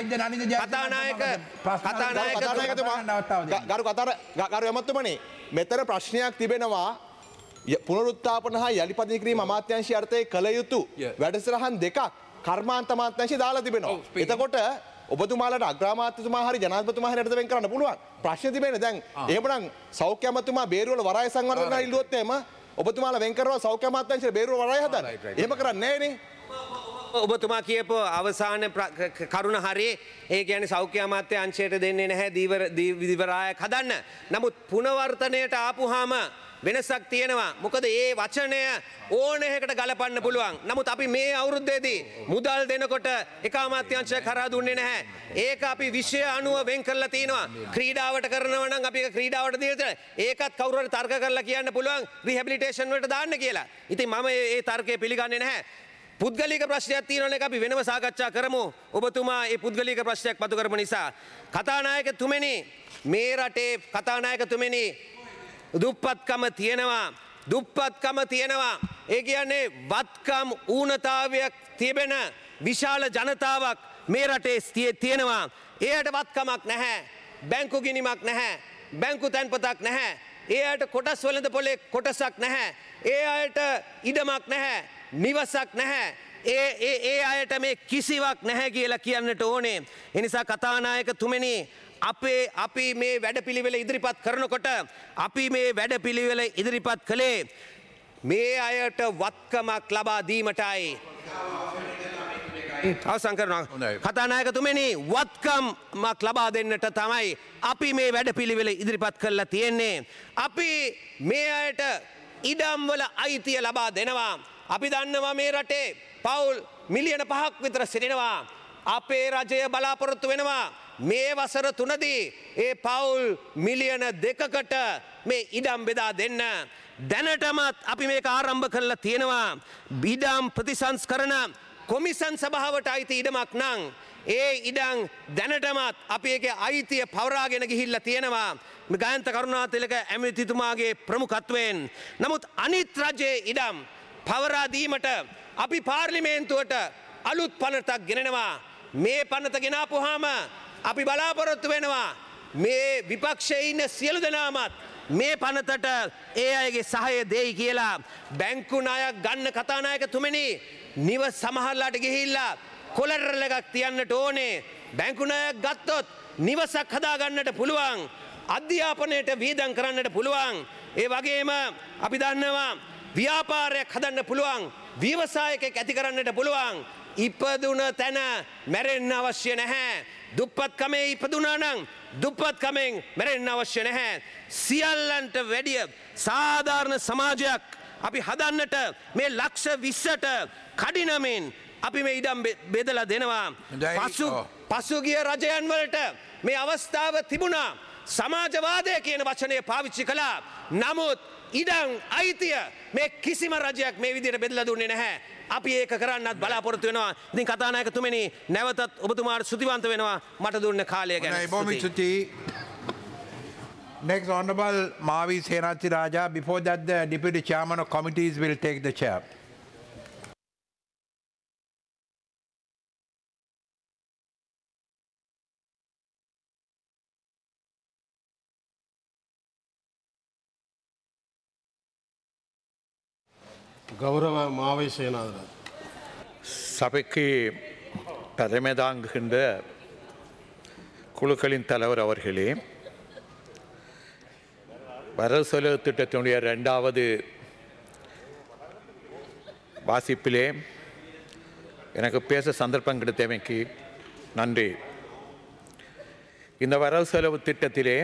ගරු ඇමතුමනි මෙතන ප්‍රශ්නයක් තිබෙනවා. පුනරුත්ථාපන හා යළිපදින කිරීම අමාත්‍යාංශය යටතේ කළ යුතු වැඩසටහන් දෙකක් කර්මාන්ත අමාත්‍යාංශය දාලා තිබෙනවා. එතකොට ඔබතුමාලට අග්‍රාමාත්‍යතුමා හරි ජනාධිපතිතුමා හරි යටතේ වෙන් කරන්න පුළුවන්. ප්‍රශ්නේ තිබෙන්නේ දැන් එහෙමනම් සෞඛ්‍ය අමාත්‍යතුමා බේරුවල වරාය සංවර්ධන ඉල්ලුවොත් එහෙම ඔබතුමාලා වෙන් කරනවා සෞඛ්‍ය අමාත්‍යාංශයේ බේරුවල වරාය හදන්න. එහෙම කරන්නේ නැහැ නේ. ඔබතුමා කියපු අවසාන කරුණ හරි. ඒ කියන්නේ සෞඛ්‍ය අමාත්‍යාංශයට දෙන්නේ නැහැ දිවරායක් හදන්න. නමුත් පුනවර්තනයට ආපුහාම වෙනසක් තියෙනවා. මොකද ඒ වචනය ඕනෙකට ගලපන්න පුළුවන්. නමුත් අපි මේ අවුරුද්දේදී මුදල් දෙනකොට එක අමාත්‍යාංශයක් කරා දුන්නේ නැහැ. ඒක අපි විෂය අනුව වෙන් කරලා තිනවා. ක්‍රීඩාවට කරනවා නම් අපි ඒක ක්‍රීඩාවට දීලා ඒකත් කවුරු හරි තර්ක කරලා කියන්න පුළුවන් රිහැබිලිටේෂන් වලට දාන්න කියලා. ඉතින් මම ඒ තර්කය පිළිගන්නේ නැහැ. පුද්ගලික ප්‍රශ්නයක් තියෙනවනේ අපි වෙනම සාකච්ඡා කරමු. ඔබතුමා ඒ පුද්ගලික ප්‍රශ්නයක් මතු කරපු නිසා කතානායකතුමනි මේ රටේ කතානායකතුමනි දුප්පත්කම තියෙනවා. ඒ කියන්නේ වත්කම් ඌනතාවයක් තිබෙන විශාල ජනතාවක් මේ රටේ තියෙනවා. එයාට වත්කමක් නැහැ. බැංකු ගිණිමක් නැහැ. බැංකු තැන්පතක් නැහැ. එයාට කොටස් වලද පොලේ කොටසක් නැහැ. ඒ අයට ඉඩමක් නැහැ. නිවසක් නැහැ. ඒ අයට මේ කිසිවක් නැහැ කියලා කියන්නට ඕනේ. එනිසා කතානායකතුමනි අපි මේ වැඩපිළිවෙල ඉදිරිපත් කරනකොට අපි මේ වැඩපිළිවෙල ඉදිරිපත් කළේ මේ අයට වත්කමක් ලබා දීමටයි. අවසන් කරනවා. හොඳයි. කතානායකතුමනි වත්කම්මක් ලබා දෙන්නට තමයි අපි මේ වැඩපිළිවෙල ඉදිරිපත් කරලා තියෙන්නේ. අපි මේ අයට ඉඩම්වල අයිතිය ලබා දෙනවා. අපි දන්නවා මේ රටේ පවුල් මිලියන 5ක් විතර සිටිනවා. අපේ රජය බලාපොරොත්තු වෙනවා මේ වසර 3දී ඒ පවුල් මිලියන 2කට මේ ඉඩම් බෙදා දෙන්න. දැනටමත් අපි මේක ආරම්භ කරලා තියෙනවා. ඉඩම් ප්‍රතිසංස්කරණ කොමිසන් සභාවට අයිති ඉඩමක් නම් ඒ ඉඩම් දැනටමත් අපි ඒකේ අයිතිය පවරාගෙන ගිහිල්ලා තියෙනවා. ගායන්ත කරුණාතිලක ඇමතිතුමාගේ ප්‍රමුඛත්වයෙන්. නමුත් අනිත් රජයේ ඉඩම් පවරා දීමට අපි පාර්ලිමේන්තුවට අලුත් පනතක් ගෙනෙනවා. මේ පනත ගෙනාපුවාම අපි බලාපොරොත්තු වෙනවා මේ විපක්ෂයේ ඉන්න සියලු දෙනාමත් මේ පනතට ඒ අයගේ සහාය දෙයි කියලා. බැංකු ණයක් ගන්න කතානායකතුමනි නිවස් සමහරලාට ගිහිල්ලා කොලරල් එකක් තියන්නට ඕනේ. බැංකු ණයක් ගත්තොත් නිවසක් හදාගන්නට පුළුවන්. අධ්‍යාපනයට වියදම් කරන්නට පුළුවන්. ඒ වගේම අපි දන්නවා ව්‍යාපාරයක් හදන්න පුළුවන්. ව්‍යවසායකයෙක් ඇති කරන්නට පුළුවන්. ඉපදුන තැන මැරෙන්න අවශ්‍ය නැහැ. දුප්පත්කමේ ඉපදුනා නම් දුප්පත්කමෙන් මැරෙන්න අවශ්‍ය නැහැ. සියල්ලන්ට වැඩිය සාධාරණ සමාජයක් අපි හදන්නට මේ ලක්ෂ 20ට කඩිනමින් අපි මේ ඉඩම් බෙදලා දෙනවා. පසුගිය රජයන් වලට මේ අවස්ථාව තිබුණා. සමාජවාදය කියන වචනය පාවිච්චි කළා. නමුත් ඉඩම් අයිතිය මේ කිසිම රජයක් මේ විදිහට බෙදලා දුන්නේ නැහැ. අපි ඒක කරන්නත් බලාපොරොත්තු වෙනවා. ඉතින් කතානායකතුමනි නැවතත් ඔබතුමාට ස්තුතිවන්ත වෙනවා මට දුන්න කාලය ගැන. Next Honorable Mavi Senathi Raja. Before that, the Deputy Chairman of Committees will take the chair. கௌரவ மாவை சேனாதரன் சபைக்கு தலைமை தாங்குகின்ற குழுக்களின் தலைவர் அவர்களே, வரவு செலவு திட்டத்தினுடைய 2வது வாசிப்பிலே எனக்கு பேச சந்தர்ப்பம் கிடைத்தமைக்கு நன்றி. இந்த வரவு செலவு திட்டத்திலே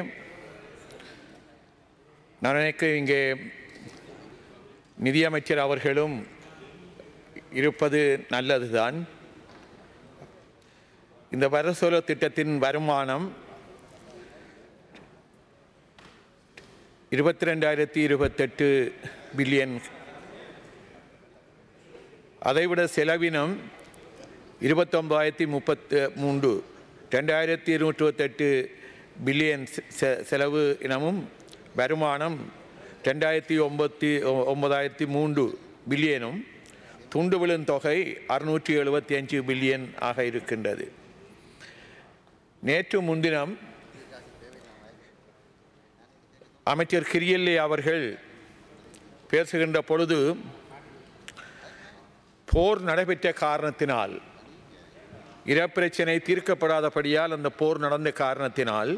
நான் நினைக்கிறேன் இங்கே நிதியமைச்சர் அவர்களும் இருப்பது நல்லதுதான். இந்த வரவு செலவு திட்டத்தின் வருமானம் 22,028 பில்லியன். அதைவிட செலவினம் 29,033 2,228 பில்லியன் செலவு இனமும் வருமானம் 2,903 பில்லியனும் துண்டு விழும் தொகை 675 பில்லியன் ஆக இருக்கின்றது. நேற்று முன்தினம் அமைச்சர் கிரியல்லே அவர்கள் பேசுகின்ற பொழுது போர் நடைபெற்ற காரணத்தினால், இனப்பிரச்சனை தீர்க்கப்படாதபடியால் அந்த போர் நடந்த காரணத்தினால்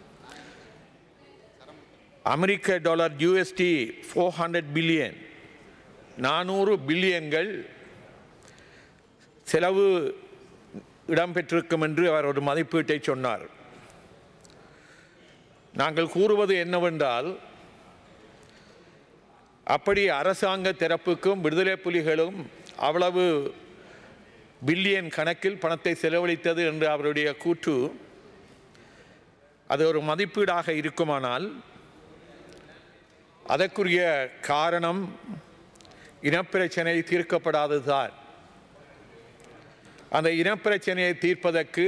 அமெரிக்க டாலர் USD 400 பில்லியன் 400 பில்லியன்கள் செலவு இடம்பெற்றிருக்கும் என்று அவர் ஒரு மதிப்பீட்டை சொன்னார். நாங்கள் கூறுவது என்னவென்றால், அப்படி அரசாங்க தரப்புக்கும் விடுதலை புலிகளும் அவ்வளவு பில்லியன் கணக்கில் பணத்தை செலவழித்தது என்று அவருடைய கூற்று, அது ஒரு மதிப்பீடாக இருக்குமானால் அதற்குரிய காரணம் இனப்பிரச்சனை தீர்க்கப்படாததுதான். அந்த இனப்பிரச்சனையை தீர்ப்பதற்கு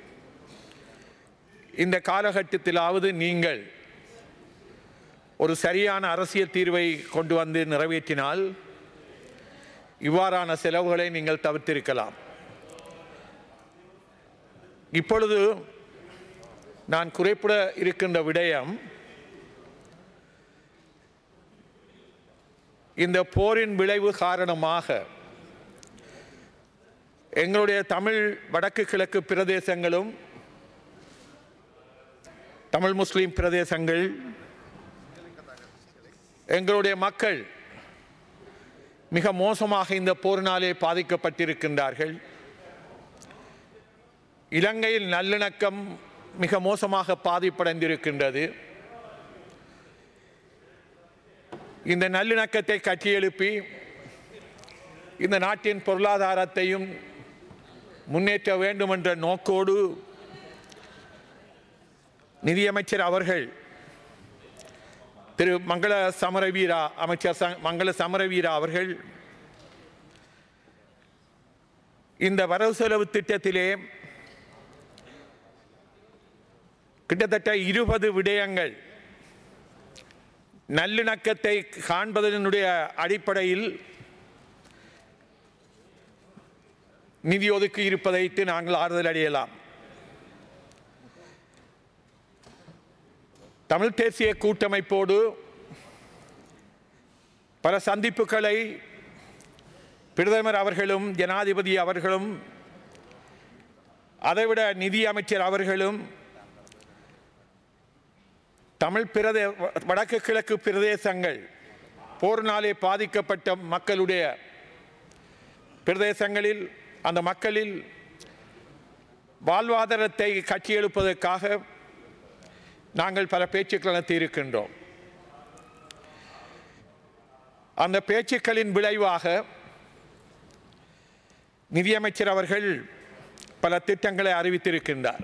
இந்த காலகட்டத்திலாவது நீங்கள் ஒரு சரியான அரசியல் தீர்வை கொண்டு வந்து நிறைவேற்றினால் இவ்வாறான செலவுகளை நீங்கள் தவிர்த்திருக்கலாம். இப்பொழுது நான் குறிப்பிட இருக்கின்ற விடயம், இந்த போரின் விளைவு காரணமாக எங்களுடைய தமிழ் வடக்கு கிழக்கு பிரதேசங்களும் தமிழ் முஸ்லிம் பிரதேசங்கள், எங்களுடைய மக்கள் மிக மோசமாக இந்த போரினாலே பாதிக்கப்பட்டிருக்கின்றார்கள். இலங்கையில் நல்லிணக்கம் மிக மோசமாக பாதிப்படைந்திருக்கின்றது. இந்த நல்லிணக்கத்தை கட்டியெழுப்பி இந்த நாட்டின் பொருளாதாரத்தையும் முன்னேற்ற வேண்டும் என்ற நோக்கோடு நிதியமைச்சர் அவர்கள் திரு மங்கள சமரவீரா அமைச்சர் மங்கள சமரவீரா அவர்கள் இந்த வரவு செலவு திட்டத்திலே கிட்டத்தட்ட 20 விடயங்கள் நல்லிணக்கத்தை காண்பதனுடைய அடிப்படையில் நிதி ஒதுக்கி இருப்பதைத்து நாங்கள் ஆறுதல் அடையலாம். தமிழ் தேசிய கூட்டமைப்போடு பல சந்திப்புகளை பிரதமர் அவர்களும் ஜனாதிபதி அவர்களும் அதைவிட நிதி அமைச்சர் அவர்களும் தமிழ் வடக்கு கிழக்கு பிரதேசங்கள் போரினாலே பாதிக்கப்பட்ட மக்களுடைய பிரதேசங்களில் அந்த மக்களில் வாழ்வாதாரத்தை கட்டியெழுப்பதற்காக நாங்கள் பல பேச்சுக்கள் நடத்தியிருக்கின்றோம். அந்த பேச்சுக்களின் விளைவாக நிதியமைச்சர் அவர்கள் பல திட்டங்களை அறிவித்திருக்கின்றார்.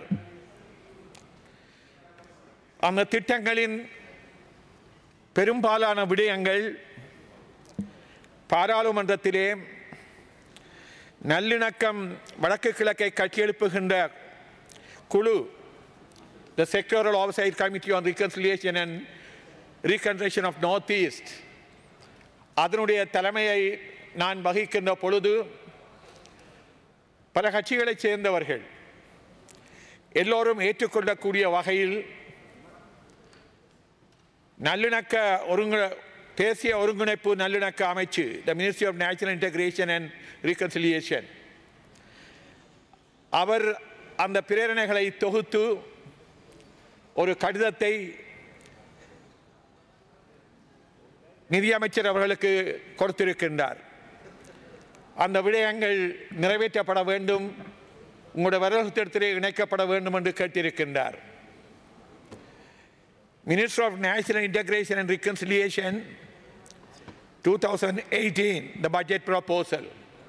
அந்த திட்டங்களின் பெரும்பாலான விடயங்கள் பாராளுமன்றத்திலே நல்லிணக்கம் வடக்கு கிழக்கை கட்டியெழுப்புகின்ற குழு, the Sectoral Oversight Committee on Reconciliation and Reconstruction of Northeast, அதனுடைய தலைமையை நான் வகிக்கின்ற பொழுது பல கட்சிகளைச் சேர்ந்தவர்கள் எல்லோரும் ஏற்றுக்கொள்ளக்கூடிய வகையில் நல்லிணக்க தேசிய ஒருங்கிணைப்பு நல்லிணக்க அமைச்சு, the Ministry of National Integration and Reconciliation, அவர் அந்த பிரேரணைகளை தொகுத்து ஒரு கடிதத்தை நிதியமைச்சர் அவர்களுக்கு கொடுத்திருக்கின்றார். அந்த விடயங்கள் நிறைவேற்றப்பட வேண்டும், உங்களுடைய வரவு திட்டத்திலே இணைக்கப்பட வேண்டும் என்று கேட்டிருக்கின்றார். Minister of National Integration and Reconciliation 2018, the budget proposal.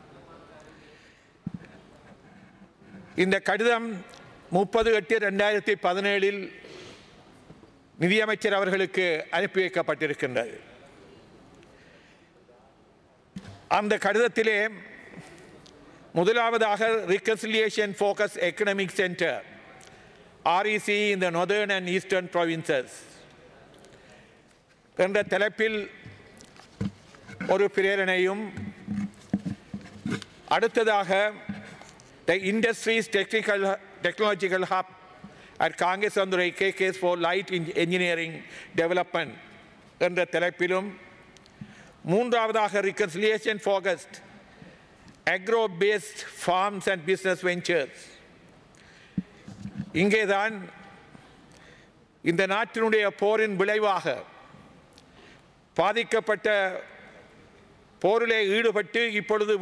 இந்த கடிதம் 30/8/2017 நிதியமைச்சர் அவர்களுக்கு அனுப்பி வைக்கப்பட்டிருக்கின்றது. அந்த கடிதத்திலே முதலாவதாக Reconciliation Focus Economic Center, REC in the Northern and Eastern Provinces என்ற தலைப்பில் ஒரு பிரேரணையும், அடுத்ததாக The Industries Technological Hub at Kangesandurai KKs for Light Engineering Development என்ற தலைப்பிலும், மூன்றாவதாக Reconciliation Focused Agro-Based Farms and Business Ventures. இங்கேதான் இந்த நாட்டினுடைய போரின் விளைவாக பாதிக்கப்பட்ட போரிலே ஈடுபட்டு இப்பொழுது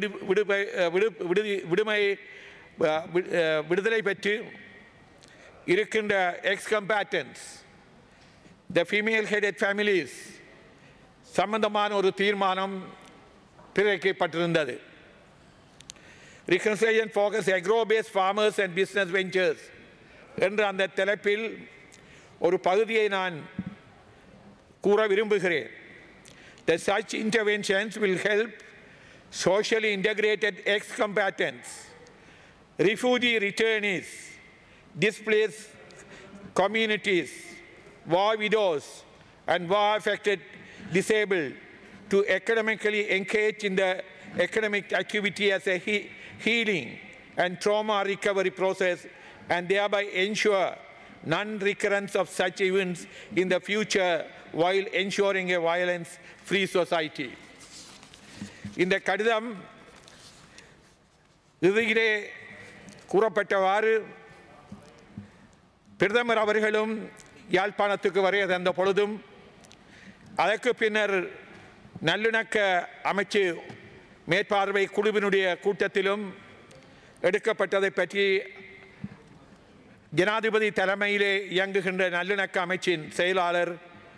விடுதலை பெற்று இருக்கின்ற ex-combatants, the female headed families சம்பந்தமான ஒரு தீர்மானம் பிறப்பிக்கப்பட்டிருந்தது. Reconciliation Focus Agro-Based Farmers and Business Ventures என்ற அந்த தலைப்பில் ஒரு பகுதியை நான் கூற விரும்புகிறேன். That such interventions will help socially integrated ex-combatants, refugee returnees, displaced communities, war widows, and war-affected disabled to economically engage in the economic activity as a healing and trauma recovery process, and thereby ensure non-recurrence of such events in the future while ensuring a violence-free society. இந்த கடிதம் இறுதியிலே கூறப்பட்டவாறு பிரதமர் அவர்களும் யாழ்ப்பாணத்துக்கு வருகை தந்த பொழுதும், அதற்கு பின்னர் நல்லிணக்க அமைச்சு மேற்பார்வை குழுவினுடைய கூட்டத்திலும் எடுக்கப்பட்டதை பற்றி ஜனாதிபதி தலைமையிலே இயங்குகின்ற நல்லிணக்க அமைச்சின் செயலாளர்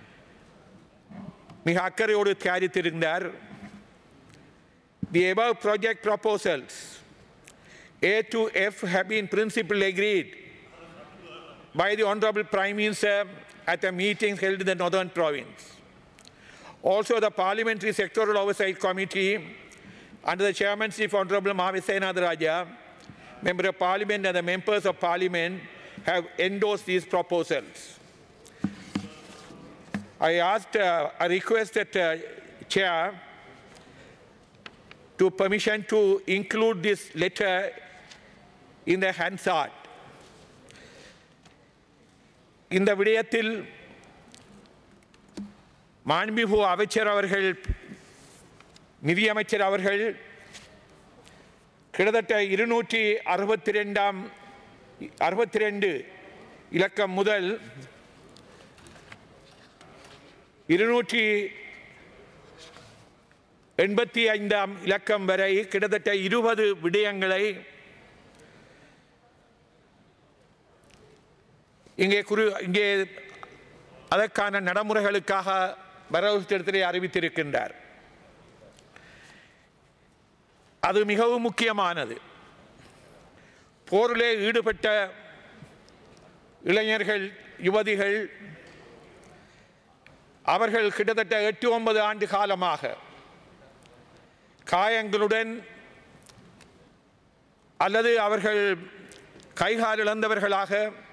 மிக அக்கறையோடு தயாரித்திருந்தார். The above project proposals A to F have been principally agreed by the Honorable Prime Minister at a meeting held in the Northern Province. Also, the Parliamentary Sectoral Oversight Committee, under the chairmanship of Honorable Mahavisayanathan Raja, Member of Parliament and the members of Parliament, have endorsed these proposals. I requested Chair to permission to include this letter in the Hansard. இந்த விடயத்தில் மாண்புமிகு அமைச்சர் அவர்கள், நிதியமைச்சர் அவர்கள் கிட்டத்தட்ட 262 இலக்கம் முதல் 285 இலக்கம் வரை கிட்டத்தட்ட 20 விடயங்களை இங்கே அதற்கான நடைமுறைகளுக்காக வரவு திட்டத்திலே அறிவித்திருக்கின்றார். அது மிகவும் முக்கியமானது. போரிலே ஈடுபட்ட இளைஞர்கள், யுவதிகள், அவர்கள் கிட்டத்தட்ட 8-9 ஆண்டு காலமாக காயங்களுடன் அல்லது அவர்கள் கைகால் இழந்தவர்களாக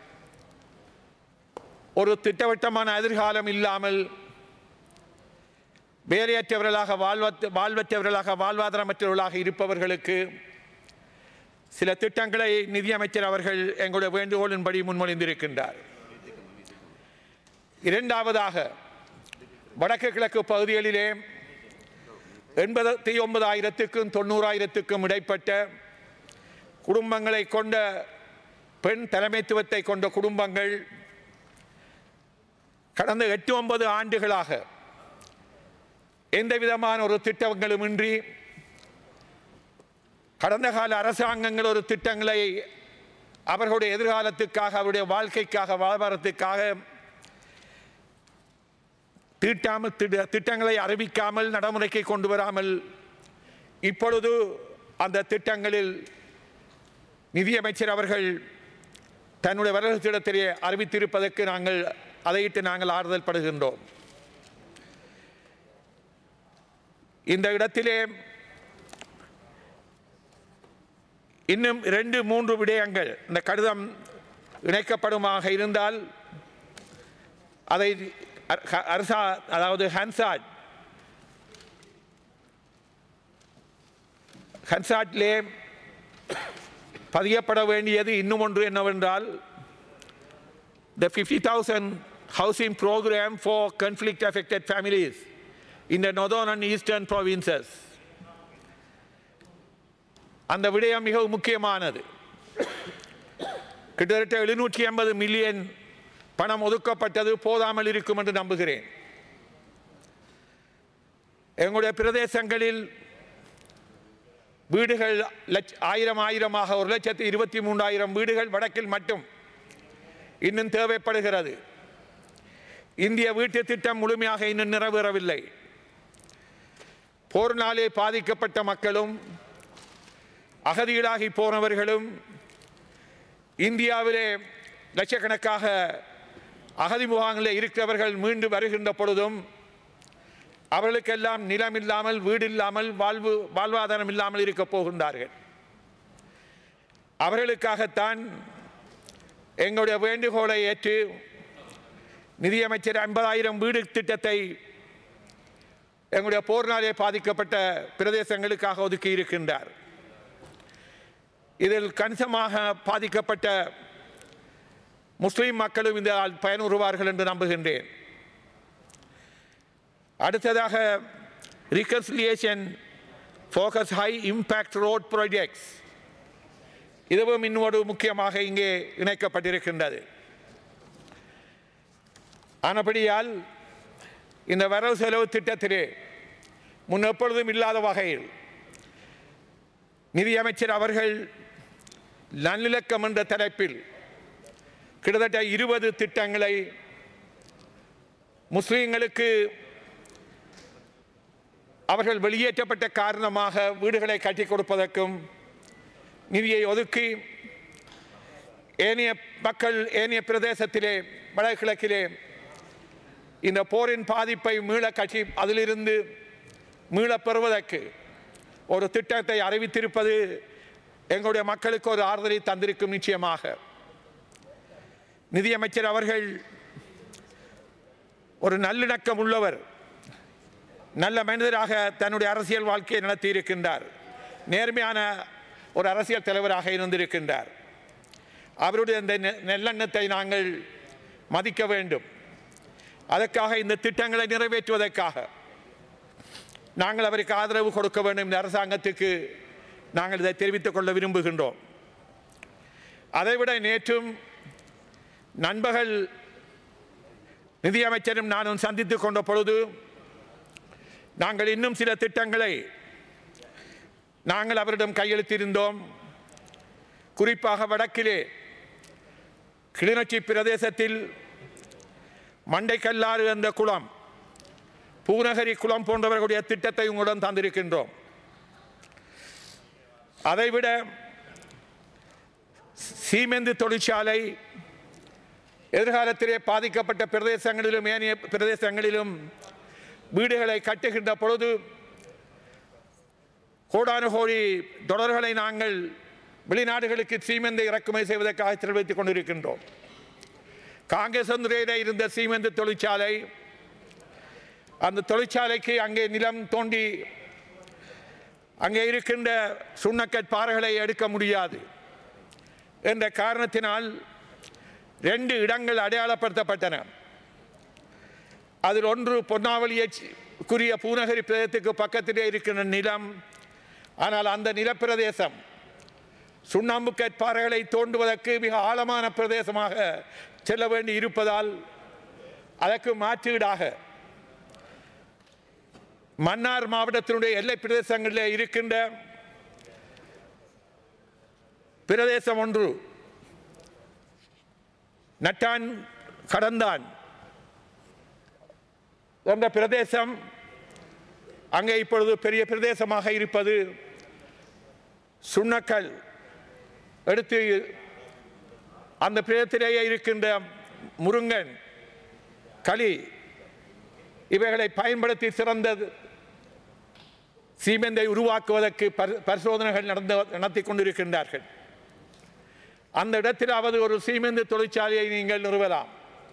ஒரு திட்டவட்டமான எதிர்காலம் இல்லாமல் வேலையற்றவர்களாக, வாழ்வற்றவர்களாக, வாழ்வாதாரமற்றவர்களாக இருப்பவர்களுக்கு சில திட்டங்களை நிதியமைச்சர் அவர்கள் எங்களுடைய வேண்டுகோளின்படி முன்மொழிந்திருக்கின்றார். இரண்டாவதாக, வடக்கு கிழக்கு பகுதிகளிலே 89,000க்கும் 90,000க்கும் இடைப்பட்ட குடும்பங்களை கொண்ட, பெண் தலைமைத்துவத்தை கொண்ட குடும்பங்கள் கடந்த 8-9 ஆண்டுகளாக எந்த விதமான ஒரு திட்டங்களுமின்றி, கடந்த கால அரசாங்கங்கள் ஒரு திட்டங்களை அவர்களுடைய எதிர்காலத்துக்காக, அவருடைய வாழ்க்கைக்காக, வாழ்வாரத்துக்காக திட்டங்களை அறிவிக்காமல், நடைமுறைக்கு கொண்டு வராமல், இப்பொழுது அந்த திட்டங்களில் நிதியமைச்சர் அவர்கள் தன்னுடைய வரவு திட்டத்திலே அறிவித்திருப்பதற்கு அதையிட்டு நாங்கள் ஆறுதல் படுகின்றோம். இந்த இடத்திலே இன்னும் 2-3 விடயங்கள் இந்த கடிதம் இணைக்கப்படுமாக இருந்தால் அதை அதாவது ஹன்சாட்லே பதியப்பட வேண்டியது இன்னும் ஒன்று என்னவென்றால், the 50,000 housing program for conflict affected families in the northern and eastern provinces. அந்த விடயம் மிகவும் முக்கியமானது. கிட்டத்தட்ட 780 மில்லியன் பணம் ஒதுக்கப்பட்டது, போதாமல் இருக்கும் என்று நம்புகிறேன். எங்களுடைய பிரதேசங்களில் வீடுகள் 1000-1000 1,23,000 வீடுகள் வடக்கில் மட்டும் இன்னும் தேவைப்படுகிறது. இந்திய வீட்டு திட்டம் முழுமையாக இன்னும் நிறைவேறவில்லை. போர்னாலே பாதிக்கப்பட்ட மக்களும், அகதிகளாகி போனவர்களும், இந்தியாவிலே லட்சக்கணக்காக அகதி முகாம்களில் இருக்கிறவர்கள் மீண்டு வருகின்ற பொழுதும் அவர்களுக்கெல்லாம் நிலம் இல்லாமல், வீடு இல்லாமல், வாழ்வாதாரம் இல்லாமல் இருக்கப் போகின்றார்கள். அவர்களுக்காகத்தான் எங்களுடைய வேண்டுகோளை ஏற்று நிதியமைச்சர் 50,000 வீடு திட்டத்தை எங்களுடைய போர்னாலே பாதிக்கப்பட்ட பிரதேசங்களுக்காக ஒதுக்கி இருக்கின்றார். இதில் கணிசமாக பாதிக்கப்பட்ட முஸ்லிம் மக்களும் இந்த பயனுறுவார்கள் என்று நம்புகின்றேன். அடுத்ததாக, reconciliation focus high impact road projects, இதுவும் இன்னொரு முக்கியமாக இங்கே இணைக்கப்பட்டிருக்கின்றது. ஆனபடியால் இந்த வரவு செலவு திட்டத்திலே முன் எப்பொழுதும் இல்லாத வகையில் நிதியமைச்சர் அவர்கள் நல்லிணக்கம் என்ற தலைப்பில் கிட்டத்தட்ட 20 திட்டங்களை முஸ்லிம்களுக்கு அவர்கள் வெளியேற்றப்பட்ட காரணமாக வீடுகளை கட்டிக் கொடுப்பதற்கும் நிதியை ஒதுக்கி ஏனைய மக்கள் ஏனைய பிரதேசத்திலே வடகிழக்கிலே இந்த போரின் பாதிப்பை அதிலிருந்து மீளப் பெறுவதற்கு ஒரு திட்டத்தை அறிவித்திருப்பது எங்களுடைய மக்களுக்கு ஒரு ஆறுதலை தந்திருக்கும். நிச்சயமாக நிதியமைச்சர் அவர்கள் ஒரு நல்லிணக்கம் உள்ளவர், நல்ல மனிதராக தன்னுடைய அரசியல் வாழ்க்கையை நடத்தி இருக்கின்றார். நேர்மையான ஒரு அரசியல் தலைவராக இருந்திருக்கின்றார். அவருடைய இந்த நல்லெண்ணத்தை நாங்கள் மதிக்க வேண்டும். அதற்காக இந்த திட்டங்களை நிறைவேற்றுவதற்காக நாங்கள் அவருக்கு ஆதரவு கொடுக்க வேண்டும். இந்த அரசாங்கத்துக்கு நாங்கள் இதை தெரிவித்துக் கொள்ள விரும்புகின்றோம். அதைவிட நேற்றும் நண்பகல் நிதியமைச்சரும் நானும் சந்தித்துக் கொண்ட பொழுது நாங்கள் இன்னும் சில திட்டங்களை நாங்கள் அவரிடம் கையெழுத்திருந்தோம். குறிப்பாக வடக்கிலே கிளிநொச்சி பிரதேசத்தில் மண்டைக்கல்லாறு என்ற குளம், பூநகரி குளம் போன்றவர்களுடைய திட்டத்தை உங்களிடம் தந்திருக்கின்றோம். அதைவிட சீமெந்து தொழிற்சாலை எதிர்காலத்திலே பாதிக்கப்பட்ட பிரதேசங்களிலும் ஏனைய பிரதேசங்களிலும் வீடுகளை கட்டுகின்ற பொழுது கோடானு கோடி டாலர்களை நாங்கள் வெளிநாடுகளுக்கு சீமெந்தை இறக்குமதி செய்வதற்காக தெரிவித்துக் கொண்டிருக்கின்றோம். காங்கேசந்துறையில் இருந்த சீமெந்து தொழிற்சாலை, அந்த தொழிற்சாலைக்கு அங்கே நிலம் தோண்டி அங்கே இருக்கின்ற சுண்ணக்கட் பாறைகளை எடுக்க முடியாது என்ற காரணத்தினால் 2 இடங்கள் அடையாளப்படுத்தப்பட்டன. அதில் ஒன்று பொன்னாவளியைக்குரிய பூநகரி பிரதேசத்துக்கு பக்கத்திலே இருக்கின்ற நிலம். ஆனால் அந்த நிலப்பிரதேசம் சுண்ணாம்பு கற்பாறைகளை தோண்டுவதற்கு மிக ஆழமான பிரதேசமாக செல்ல வேண்டி இருப்பதால் அதற்கு மாற்றீடாக மன்னார் மாவட்டத்தினுடைய எல்லை பிரதேசங்களில் இருக்கின்ற பிரதேசம் ஒன்று நட்டான் கடந்தான் என்ற பிரதேசம் அங்கே இப்பொழுது பெரிய பிரதேசமாக இருப்பது சுண்ணக்கல் எடுத்து அந்த பிரதேசத்திலேயே இருக்கின்ற முருங்கன், களி இவைகளை பயன்படுத்தி சிறந்த சீமெந்தை உருவாக்குவதற்கு பரிசோதனைகள் நடத்தி கொண்டிருக்கின்றார்கள். அந்த இடத்திலாவது ஒரு சீமெந்து தொழிற்சாலையை நீங்கள் நிறுவலாம்.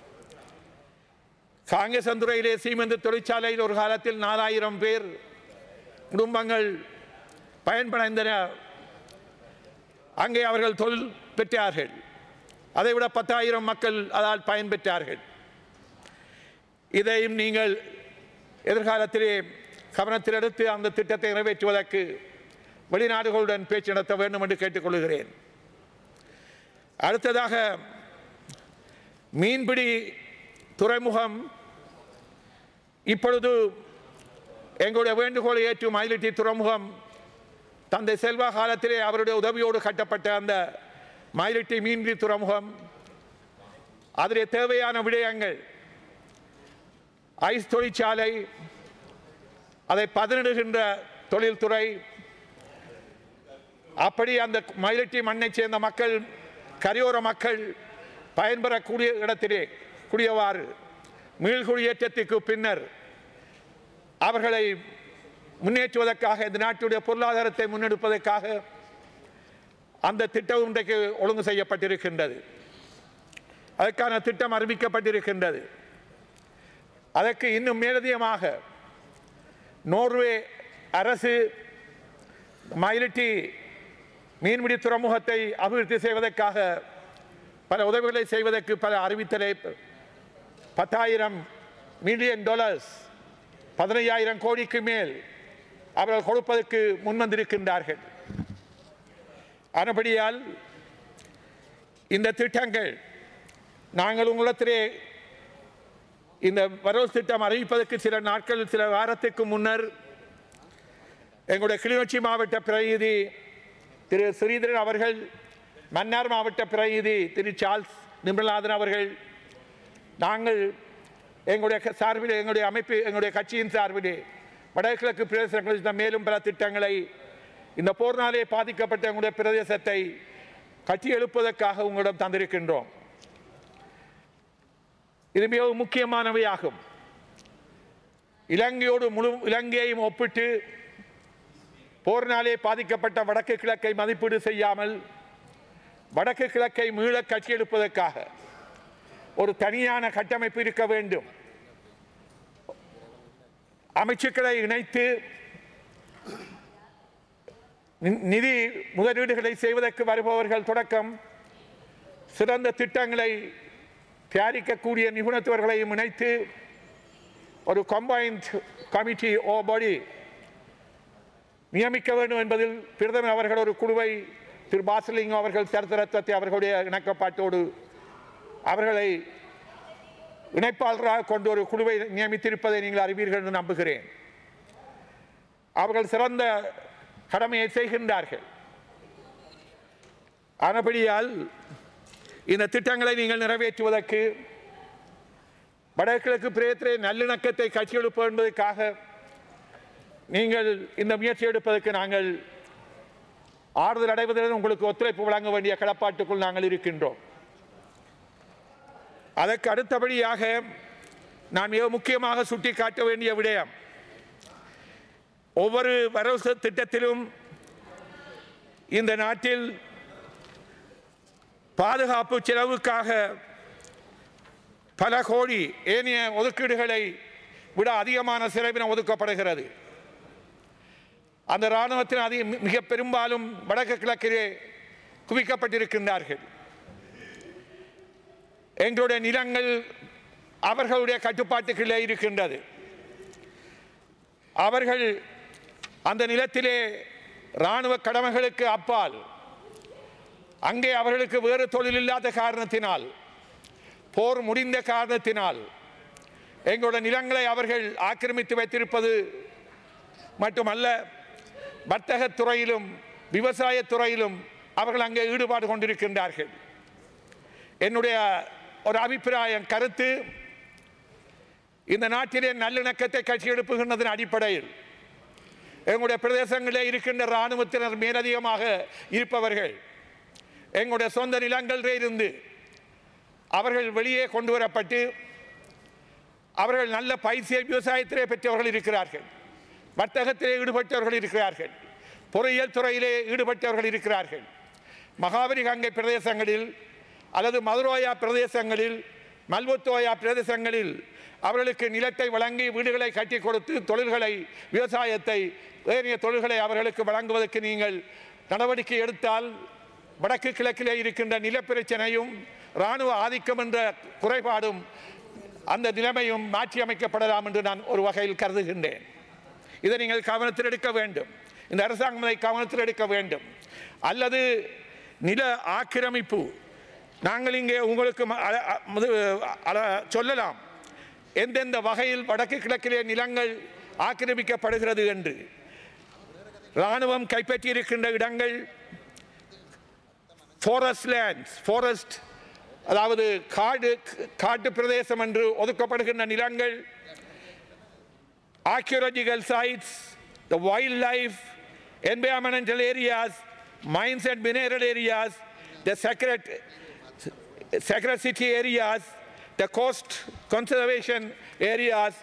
காங்கேசந்துறையிலே சீமெந்து தொழிற்சாலையில் ஒரு காலத்தில் 4000 பேர் குடும்பங்கள் பயன்படைந்தன. அங்கே அவர்கள் தொழில் பெற்றார்கள். அதைவிட 10,000 மக்கள் அதால் பயன்பெற்றார்கள். இதையும் நீங்கள் எதிர்காலத்திலே கவனத்தில் எடுத்து அந்த திட்டத்தை நிறைவேற்றுவதற்கு வெளிநாடுகளுடன் பேச்சு நடத்த வேண்டும் என்று கேட்டுக்கொள்கிறேன். அடுத்ததாக மீன்பிடி துறைமுகம் இப்பொழுது எங்களுடைய வேண்டுகோளை ஏற்று மயிலிட்டி துறைமுகம் தந்தை செல்வா காலத்திலே அவருடைய உதவியோடு கட்டப்பட்ட அந்த மயிலிட்டி மீன்பிடி துறைமுகம், அதிலே தேவையான விடயங்கள் ஐஸ் தொழிற்சாலை, அதை பதனிடுகின்ற தொழில்துறை, அப்படி அந்த மயிலிட்டி மண்ணை சேர்ந்த மக்கள் கரையோர மக்கள் பயன்பெறக்கூடிய இடத்திலே கூடியவாறு மீள்குடியேற்றத்திற்கு பின்னர் அவர்களை முன்னேற்றுவதற்காக இந்த நாட்டுடைய பொருளாதாரத்தை முன்னெடுப்பதற்காக அந்த திட்டம் இன்றைக்கு ஒழுங்கு செய்யப்பட்டிருக்கின்றது. அதற்கான திட்டம் அறிவிக்கப்பட்டிருக்கின்றது. அதற்கு இன்னும் மேலதிகமாக நோர்வே அரசு மயிலிட்டி மீன்பிடி துறைமுகத்தை அபிவிருத்தி செய்வதற்காக பல உதவிகளை செய்வதற்கு பல அறிவித்தலை $10,000 மில்லியன் 15,000 கோடிக்கு மேல் அவர்கள் கொடுப்பதற்கு முன்வந்திருக்கின்றார்கள். ஆனபடியால் இந்த திட்டங்கள் நாங்கள் உங்களிடத்திலே இந்த வரவு திட்டம் அறிவிப்பதற்கு சில நாட்கள் சில வாரத்துக்கு முன்னர் எங்களுடைய கிளிநொச்சி மாவட்ட பிரதிநிதி திரு ஸ்ரீதரன் அவர்கள், மன்னார் மாவட்ட பிரதிநிதி திரு சார்ல்ஸ் நிர்மலாதன் அவர்கள் நாங்கள் எங்களுடைய சார்பில் எங்களுடைய அமைப்பு எங்களுடைய கட்சியின் சார்பிலே வடகிழக்கு பிரதேசங்களில் மேலும் பல திட்டங்களை இந்த போர்னாலே பாதிக்கப்பட்ட எங்களுடைய பிரதேசத்தை கட்டி எழுப்பதற்காக உங்களிடம் தந்திருக்கின்றோம். இது மிகவும் முக்கியமானவையாகும். இலங்கையோடு முழு இலங்கையையும் ஒப்பிட்டு போர்னாலே பாதிக்கப்பட்ட வடக்கு கிழக்கை மதிப்பீடு செய்யாமல் வடக்கு கிழக்கை மீள கட்டியெழுப்பதற்காக ஒரு தனியான கட்டமைப்பு இருக்க வேண்டும். அமைச்சுக்களை இணைத்து நிதி முதலீடுகளை செய்வதற்கு வருபவர்கள் தொடக்கம் சிறந்த திட்டங்களை தயாரிக்கக்கூடிய நிபுணத்துவர்களையும் இணைத்து ஒரு கம்பைன்ட் கமிட்டி ஓ பாடி நியமிக்க வேண்டும் என்பதில் பிரதமர் அவர்கள் ஒரு குழுவை திரு பாசலிங்கம் அவர்கள் சரித்திரத்தை அவர்களுடைய இணக்கப்பாட்டோடு அவர்களை இணைப்பாளராக கொண்டு ஒரு குழுவை நியமித்திருப்பதை நீங்கள் அறிவீர்கள் என்று நம்புகிறேன். அவர்கள் சிறந்த கடமையை செய்கின்றார்கள். ஆனபடியால் இந்த திட்டங்களை நீங்கள் நிறைவேற்றுவதற்கு வடகிழக்கு பிரதேசத்திலே நல்லிணக்கத்தை கட்சியெழுப்ப என்பதற்காக நீங்கள் இந்த முயற்சி எடுப்பதற்கு நாங்கள் ஆறுதல் அடைவதில் உங்களுக்கு ஒத்துழைப்பு வழங்க வேண்டிய கடப்பாட்டுக்குள் நாங்கள் இருக்கின்றோம். அதற்கு அடுத்தபடியாக நான் மிக முக்கியமாக சுட்டிக்காட்ட வேண்டிய விடயம், ஒவ்வொரு வரவு திட்டத்திலும் இந்த நாட்டில் பாதுகாப்பு செலவுக்காக பல கோடி ஏனைய ஒதுக்கீடுகளை விட அதிகமான செலவினம் ஒதுக்கப்படுகிறது. அந்த இராணுவத்தின் மிக பெரும்பாலும் வடக்கு கிழக்கிலே குவிக்கப்பட்டிருக்கின்றார்கள். எங்களுடைய நிலங்கள் அவர்களுடைய கட்டுப்பாட்டுக்குள்ளே இருக்கின்றது. அவர்கள் அந்த நிலத்திலே இராணுவ கடமைகளுக்கு அப்பால் அங்கே அவர்களுக்கு வேறு தொழில் இல்லாத காரணத்தினால், போர் முடிந்த காரணத்தினால் எங்களுடைய நிலங்களை அவர்கள் ஆக்கிரமித்து வைத்திருப்பது மட்டுமல்ல, வர்த்தகத் துறையிலும் விவசாய துறையிலும் அவர்கள் அங்கே ஈடுபாடு கொண்டிருக்கின்றார்கள். என்னுடைய ஒரு அபிப்பிராயம் கருத்து, இந்த நாட்டிலே நல்லிணக்கத்தை கட்சி எழுப்புகின்றதன் அடிப்படையில் எங்களுடைய பிரதேசங்களிலே இருக்கின்ற இராணுவத்தினர் மேலதிகமாக இருப்பவர்கள் எங்களுடைய சொந்த நிலங்களிலே இருந்து அவர்கள் வெளியே கொண்டு வரப்பட்டு அவர்கள் நல்ல பயிற்சியை விவசாயத்திலே பெற்றவர்கள் இருக்கிறார்கள், வர்த்தகத்திலே ஈடுபட்டவர்கள் இருக்கிறார்கள், பொறியியல் துறையிலே ஈடுபட்டவர்கள் இருக்கிறார்கள். மகாபலி கங்கை பிரதேசங்களில் அல்லது மதுரோயா பிரதேசங்களில், மல்புத்தோயா பிரதேசங்களில் அவர்களுக்கு நிலத்தை வழங்கி வீடுகளை கட்டி கொடுத்து தொழில்களை, விவசாயத்தை, ஏனைய தொழில்களை அவர்களுக்கு வழங்குவதற்கு நீங்கள் நடவடிக்கை எடுத்தால் வடக்கு கிழக்கிலே இருக்கின்ற நிலப்பிரச்சனையும் இராணுவ ஆதிக்கம் என்ற குறைபாடும் அந்த நிலைமையும் மாற்றி அமைக்கப்படலாம் என்று நான் ஒரு வகையில் கருதுகின்றேன். இதை நீங்கள் கவனத்தில் எடுக்க வேண்டும், இந்த அரசாங்கம் இதை கவனத்தில் எடுக்க வேண்டும். அல்லது நில ஆக்கிரமிப்பு, நாங்கள் இங்கே உங்களுக்கு சொல்லலாம் எந்தெந்த வகையில் வடக்கு கிழக்கிலே நிலங்கள் ஆக்கிரமிக்கப்படுகிறது என்று. இராணுவம் கைப்பற்றியிருக்கின்ற இடங்கள் ஃபாரஸ்ட் லேண்ட்ஸ், ஃபாரஸ்ட் அதாவது காட்டு பிரதேசம் என்று ஒதுக்கப்படுகின்ற நிலங்கள், archaeological sites, the wildlife, environmental areas, mines and mineral areas, the sacred city areas, the coast conservation areas,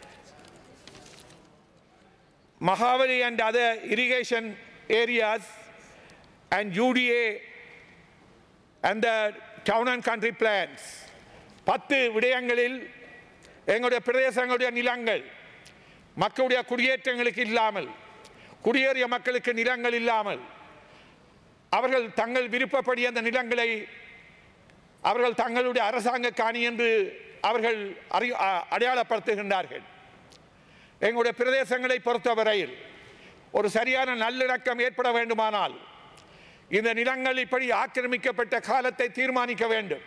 Mahavali and other irrigation areas, and UDA and the town and country plans. 10 விடயங்களில் எங்களுடைய பிரதேசங்களுடைய நிலங்கள் மக்களுடைய குடியேற்றங்களுக்கு இல்லாமல், குடியேறிய மக்களுக்கு நிலங்கள் இல்லாமல், அவர்கள் தங்கள் விருப்பப்படி அந்த நிலங்களை அவர்கள் தங்களுடைய அரசாங்க காணி என்று அவர்கள் அடையாளப்படுத்துகின்றார்கள். எங்களுடைய பிரதேசங்களை பொறுத்தவரையில் ஒரு சரியான நல்லிணக்கம் ஏற்பட வேண்டுமானால் இந்த நிலங்கள் இப்படி ஆக்கிரமிக்கப்பட்ட காலத்தை தீர்மானிக்க வேண்டும்.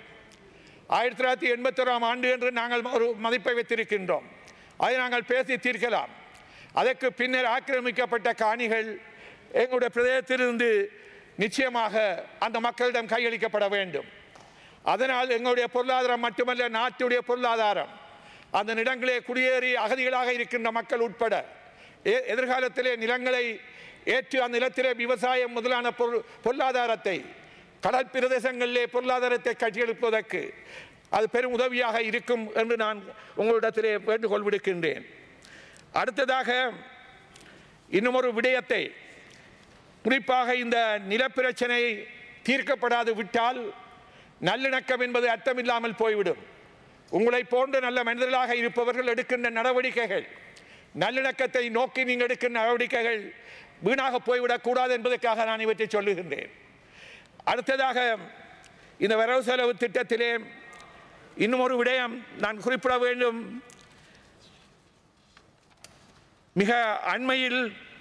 1981 ஆண்டு என்று நாங்கள் ஒரு மதிப்பை வைத்திருக்கின்றோம், அதை நாங்கள் பேசி தீர்க்கலாம். அதற்கு பின்னர் ஆக்கிரமிக்கப்பட்ட காணிகள் எங்களுடைய பிரதேசத்திலிருந்து நிச்சயமாக அந்த மக்களிடம் கையளிக்கப்பட வேண்டும். அதனால் எங்களுடைய பொருளாதாரம் மட்டுமல்ல, நாட்டுடைய பொருளாதாரம், அந்த நிலங்களே குடியேறி அகதிகளாக இருக்கின்ற மக்கள் உட்பட எதிர்காலத்திலே நிலங்களை ஏற்று அந்த நிலத்திலே விவசாயம் முதலான பொருளாதாரத்தை, கடல் பிரதேசங்களிலே பொருளாதாரத்தை கட்டியெழுப்பதற்கு அது பெரும் உதவியாக இருக்கும் என்று நான் உங்களிடத்திலே வேண்டுகோள் விடுக்கின்றேன். அடுத்ததாக இன்னும் ஒரு விடயத்தை, குறிப்பாக இந்த நிலப்பிரச்சனை தீர்க்கப்படாது விட்டால் நல்லிணக்கம் என்பது அர்த்தமில்லாமல் போய்விடும். உங்களை போன்ற நல்ல மனிதர்களாக இருப்பவர்கள் எடுக்கின்ற நடவடிக்கைகள், நல்லிணக்கத்தை நோக்கி நீங்கள் எடுக்கின்ற நடவடிக்கைகள் வீணாக போய்விடக்கூடாது என்பதற்காக நான் இவற்றை சொல்லுகின்றேன். அடுத்ததாக இந்த வரவு செலவு திட்டத்திலே இன்னும் ஒரு விடயம் நான் குறிப்பிட வேண்டும். மிக அண்மையில்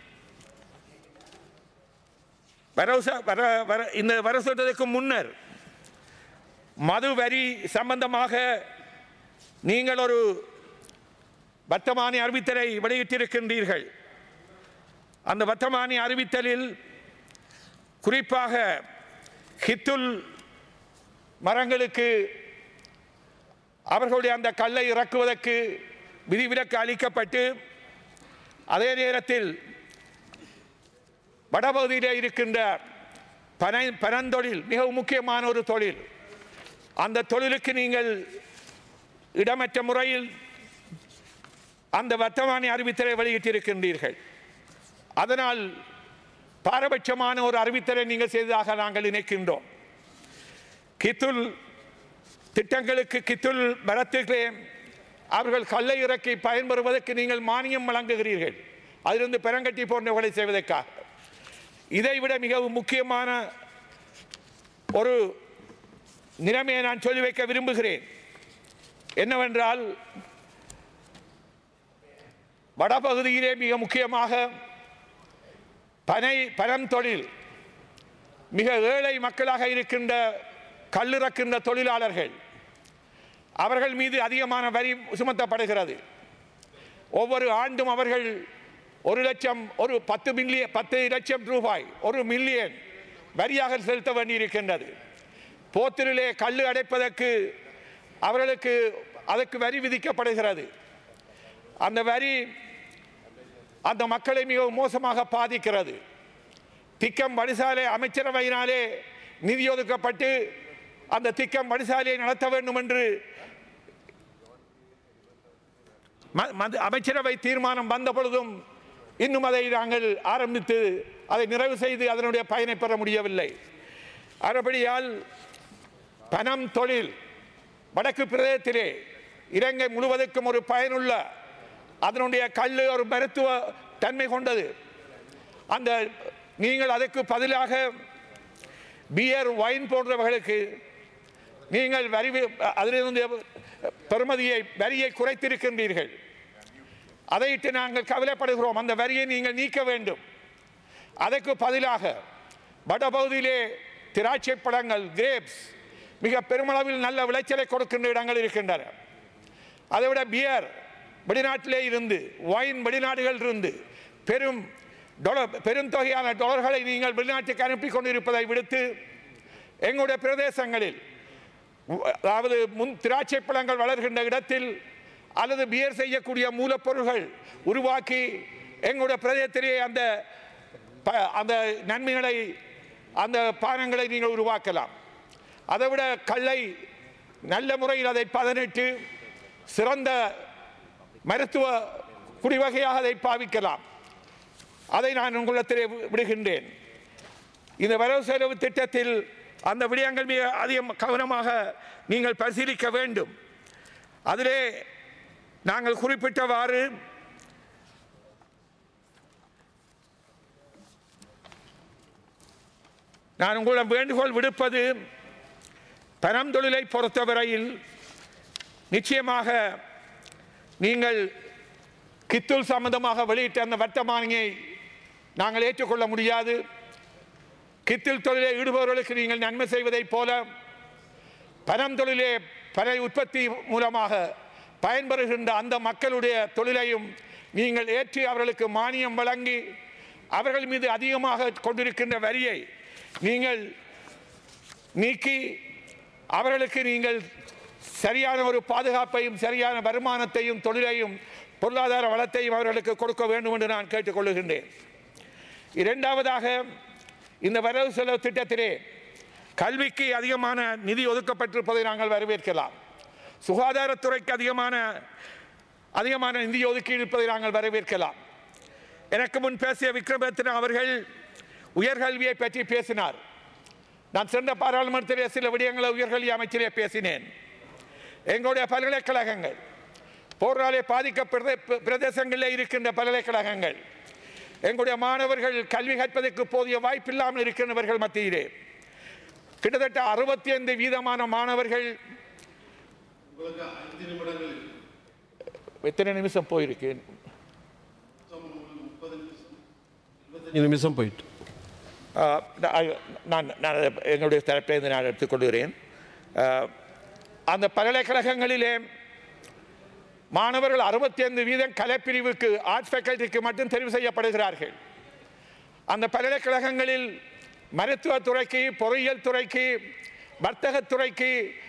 இந்த வரவு செலுத்துவதற்கு முன்னர் மது வரி சம்பந்தமாக நீங்கள் ஒரு வர்த்தமானி அறிவித்தலை வெளியிட்டிருக்கின்றீர்கள். அந்த வர்த்தமானி அறிவித்தலில் குறிப்பாக ஹித்துல் மரங்களுக்கு அவர்களுடைய அந்த கல்லை இறக்குவதற்கு விதிவிலக்கு அளிக்கப்பட்டு, அதே நேரத்தில் வடபகுதியிலே இருக்கின்ற பனந்தொழில் மிகவும் முக்கியமான ஒரு தொழில், அந்த தொழிலுக்கு நீங்கள் இடமற்ற முறையில் அந்த வர்த்தமானி அறிவித்தலை வெளியிட்டிருக்கின்றீர்கள். அதனால் பாரபட்சமான ஒரு அறிவித்தலை நீங்கள் செய்ததாக நாங்கள் நினைக்கின்றோம். கித்துல் திட்டங்களுக்கு, கித்துல் மரத்திலே அவர்கள் கல்லை இறக்கி பயன்பெறுவதற்கு நீங்கள் மானியம் வழங்குகிறீர்கள், அதிலிருந்து பெரங்கட்டி போன்றவர்களை செய்வதற்காக. இதைவிட மிகவும் முக்கியமான ஒரு நிலைமையை நான் சொல்லி வைக்க விரும்புகிறேன். என்னவென்றால், வடபகுதியிலே மிக முக்கியமாக பனந்தொழில், மிக ஏழை மக்களாக இருக்கின்ற கல்லிறக்கின்ற தொழிலாளர்கள், அவர்கள் மீது அதிகமான வரி சுமத்தப்படுகிறது. ஒவ்வொரு ஆண்டும் அவர்கள் 10 லட்சம் ரூபாய், 1 மில்லியன் வரியாக செலுத்த வேண்டியிருக்கின்றது. போத்திலே கல் அடைப்பதற்கு அவர்களுக்கு அதற்கு வரி விதிக்கப்படுகிறது. அந்த வரி அந்த மக்களை மிகவும் மோசமாக பாதிக்கிறது. திக்கம் வடிசாலை அமைச்சரவையினாலே நிதி ஒதுக்கப்பட்டு அந்த திக்கம் வடிசாலையை நடத்த வேண்டும் என்று அமைச்சரவை தீர்மானம் வந்த பொழுதும் இன்னும் அதை நாங்கள் ஆரம்பித்து அதை நிறைவு செய்து அதனுடைய பயனை பெற முடியவில்லை. அதுபடியால் பனம் தொழில் வடக்கு பிரதேசத்திலே இலங்கை முழுவதற்கும் ஒரு பயனுள்ள, அதனுடைய கல் ஒரு மருத்துவ தன்மை கொண்டது. அந்த நீங்கள் அதற்கு பதிலாக பியர், வைன் போன்றவர்களுக்கு நீங்கள் அதிலிருந்து வரியை குறைத்திருக்கின்றீர்கள். அதையிட்டு நாங்கள் கவலைப்படுகிறோம். அந்த வரியை நீங்கள் நீக்க வேண்டும். அதற்கு பதிலாக வடபகுதியிலே திராட்சை பழங்கள், கிரேப்ஸ், மிக பெருமளவில் நல்ல விளைச்சலை கொடுக்கின்ற இடங்கள் இருக்கின்றன. அதைவிட பியர் வெளிநாட்டிலே இருந்து, வைன் வெளிநாடுகள் இருந்து பெருந்தொகையான டாலர்களை நீங்கள் வெளிநாட்டுக்கு அனுப்பி கொண்டிருப்பதை விடுத்து, எங்களுடைய பிரதேசங்களில், அதாவது திராட்சை பழங்கள் வளர்கின்ற இடத்தில் அல்லது பியர் செய்யக்கூடிய மூலப்பொருள்கள் உருவாக்கி எங்களுடைய பிரதேசத்திலே அந்த நன்மைகளை, அந்த பானங்களை நீங்கள் உருவாக்கலாம். அதைவிட கல்லை நல்ல முறையில் அதை பதனிட்டு சிறந்த மருத்துவ குடிவகையாக அதை பாவிக்கலாம். அதை நான் உங்களிடத்திலே விடுகின்றேன். இந்த வரவு செலவு திட்டத்தில் அந்த விடயங்கள் மிக அதிக கவனமாக நீங்கள் பரிசீலிக்க வேண்டும். அதிலே நாங்கள் குறிப்பிட்டவாறு நான் உங்களிடம் வேண்டுகோள் விடுப்பது, பனம் தொழிலை பொறுத்தவரையில் நிச்சயமாக நீங்கள் கித்துல் சம்பந்தமாக வெளியிட்ட அந்த வர்த்தமானியை நாங்கள் ஏற்றுக்கொள்ள முடியாது. கித்தில் தொழிலை ஈடுபவர்களுக்கு நீங்கள் நன்மை செய்வதைப் போல பனம் தொழிலே பனை உற்பத்தி மூலமாக பயன்பெறுகின்ற அந்த மக்களுடைய தொழிலையும் நீங்கள் ஏற்றி அவர்களுக்கு மானியம் வழங்கி அவர்கள் மீது அதிகமாக கொண்டிருக்கின்ற வரியை நீங்கள் நீக்கி அவர்களுக்கு நீங்கள் சரியான ஒரு பாதுகாப்பையும் சரியான வருமானத்தையும் தொழிலையும் பொருளாதார வளத்தையும் அவர்களுக்கு கொடுக்க வேண்டும் என்று நான் கேட்டுக்கொள்ளுகின்றேன். இரண்டாவதாக, இந்த வரவு செலவு திட்டத்திலே கல்விக்கு அதிகமான நிதி ஒதுக்கப்பட்டிருப்பதை நாங்கள் வரவேற்கலாம். சுகாதாரத்துறைக்கு அதிகமான நிதி ஒதுக்கீடு இருப்பதை நாங்கள் வரவேற்கலாம். எனக்கு முன் பேசிய விக்ரமரத்ன அவர்கள் உயர்கல்வியை பற்றி பேசினார். நான் சென்ற பாராளுமன்றத்திலே சில விடயங்களை உயர்கல்வி அமைச்சிலே பேசினேன். எங்களுடைய பல்கலைக்கழகங்கள், போராலே பாதிக்கப்பட்ட பிரதேசங்களில் இருக்கின்ற பல்கலைக்கழகங்கள், எங்களுடைய மாணவர்கள் கல்வி கற்பதற்கு போதிய வாய்ப்பில்லாமல் இருக்கின்றவர்கள் மத்தியிலே கிட்டத்தட்ட 65% மாணவர்கள். எத்தனை நிமிஷம் போயிருக்கு? நிமிஷம் போயிட்டு நான் என்னுடைய தரப்பிலிருந்து நான் எடுத்துக்கொள்கிறேன். அந்த பல்கலைக்கழகங்களிலே மாணவர்கள் 65% கலைப்பிரிவுக்கு, ஆர்ட்ஸ் ஃபேக்கல்டிக்கு மட்டும் தெரிவு செய்யப்படுகிறார்கள். அந்த பல்கலைக்கழகங்களில் மருத்துவத்துறைக்கு, பொறியியல் துறைக்கு, வர்த்தகத்துறைக்கு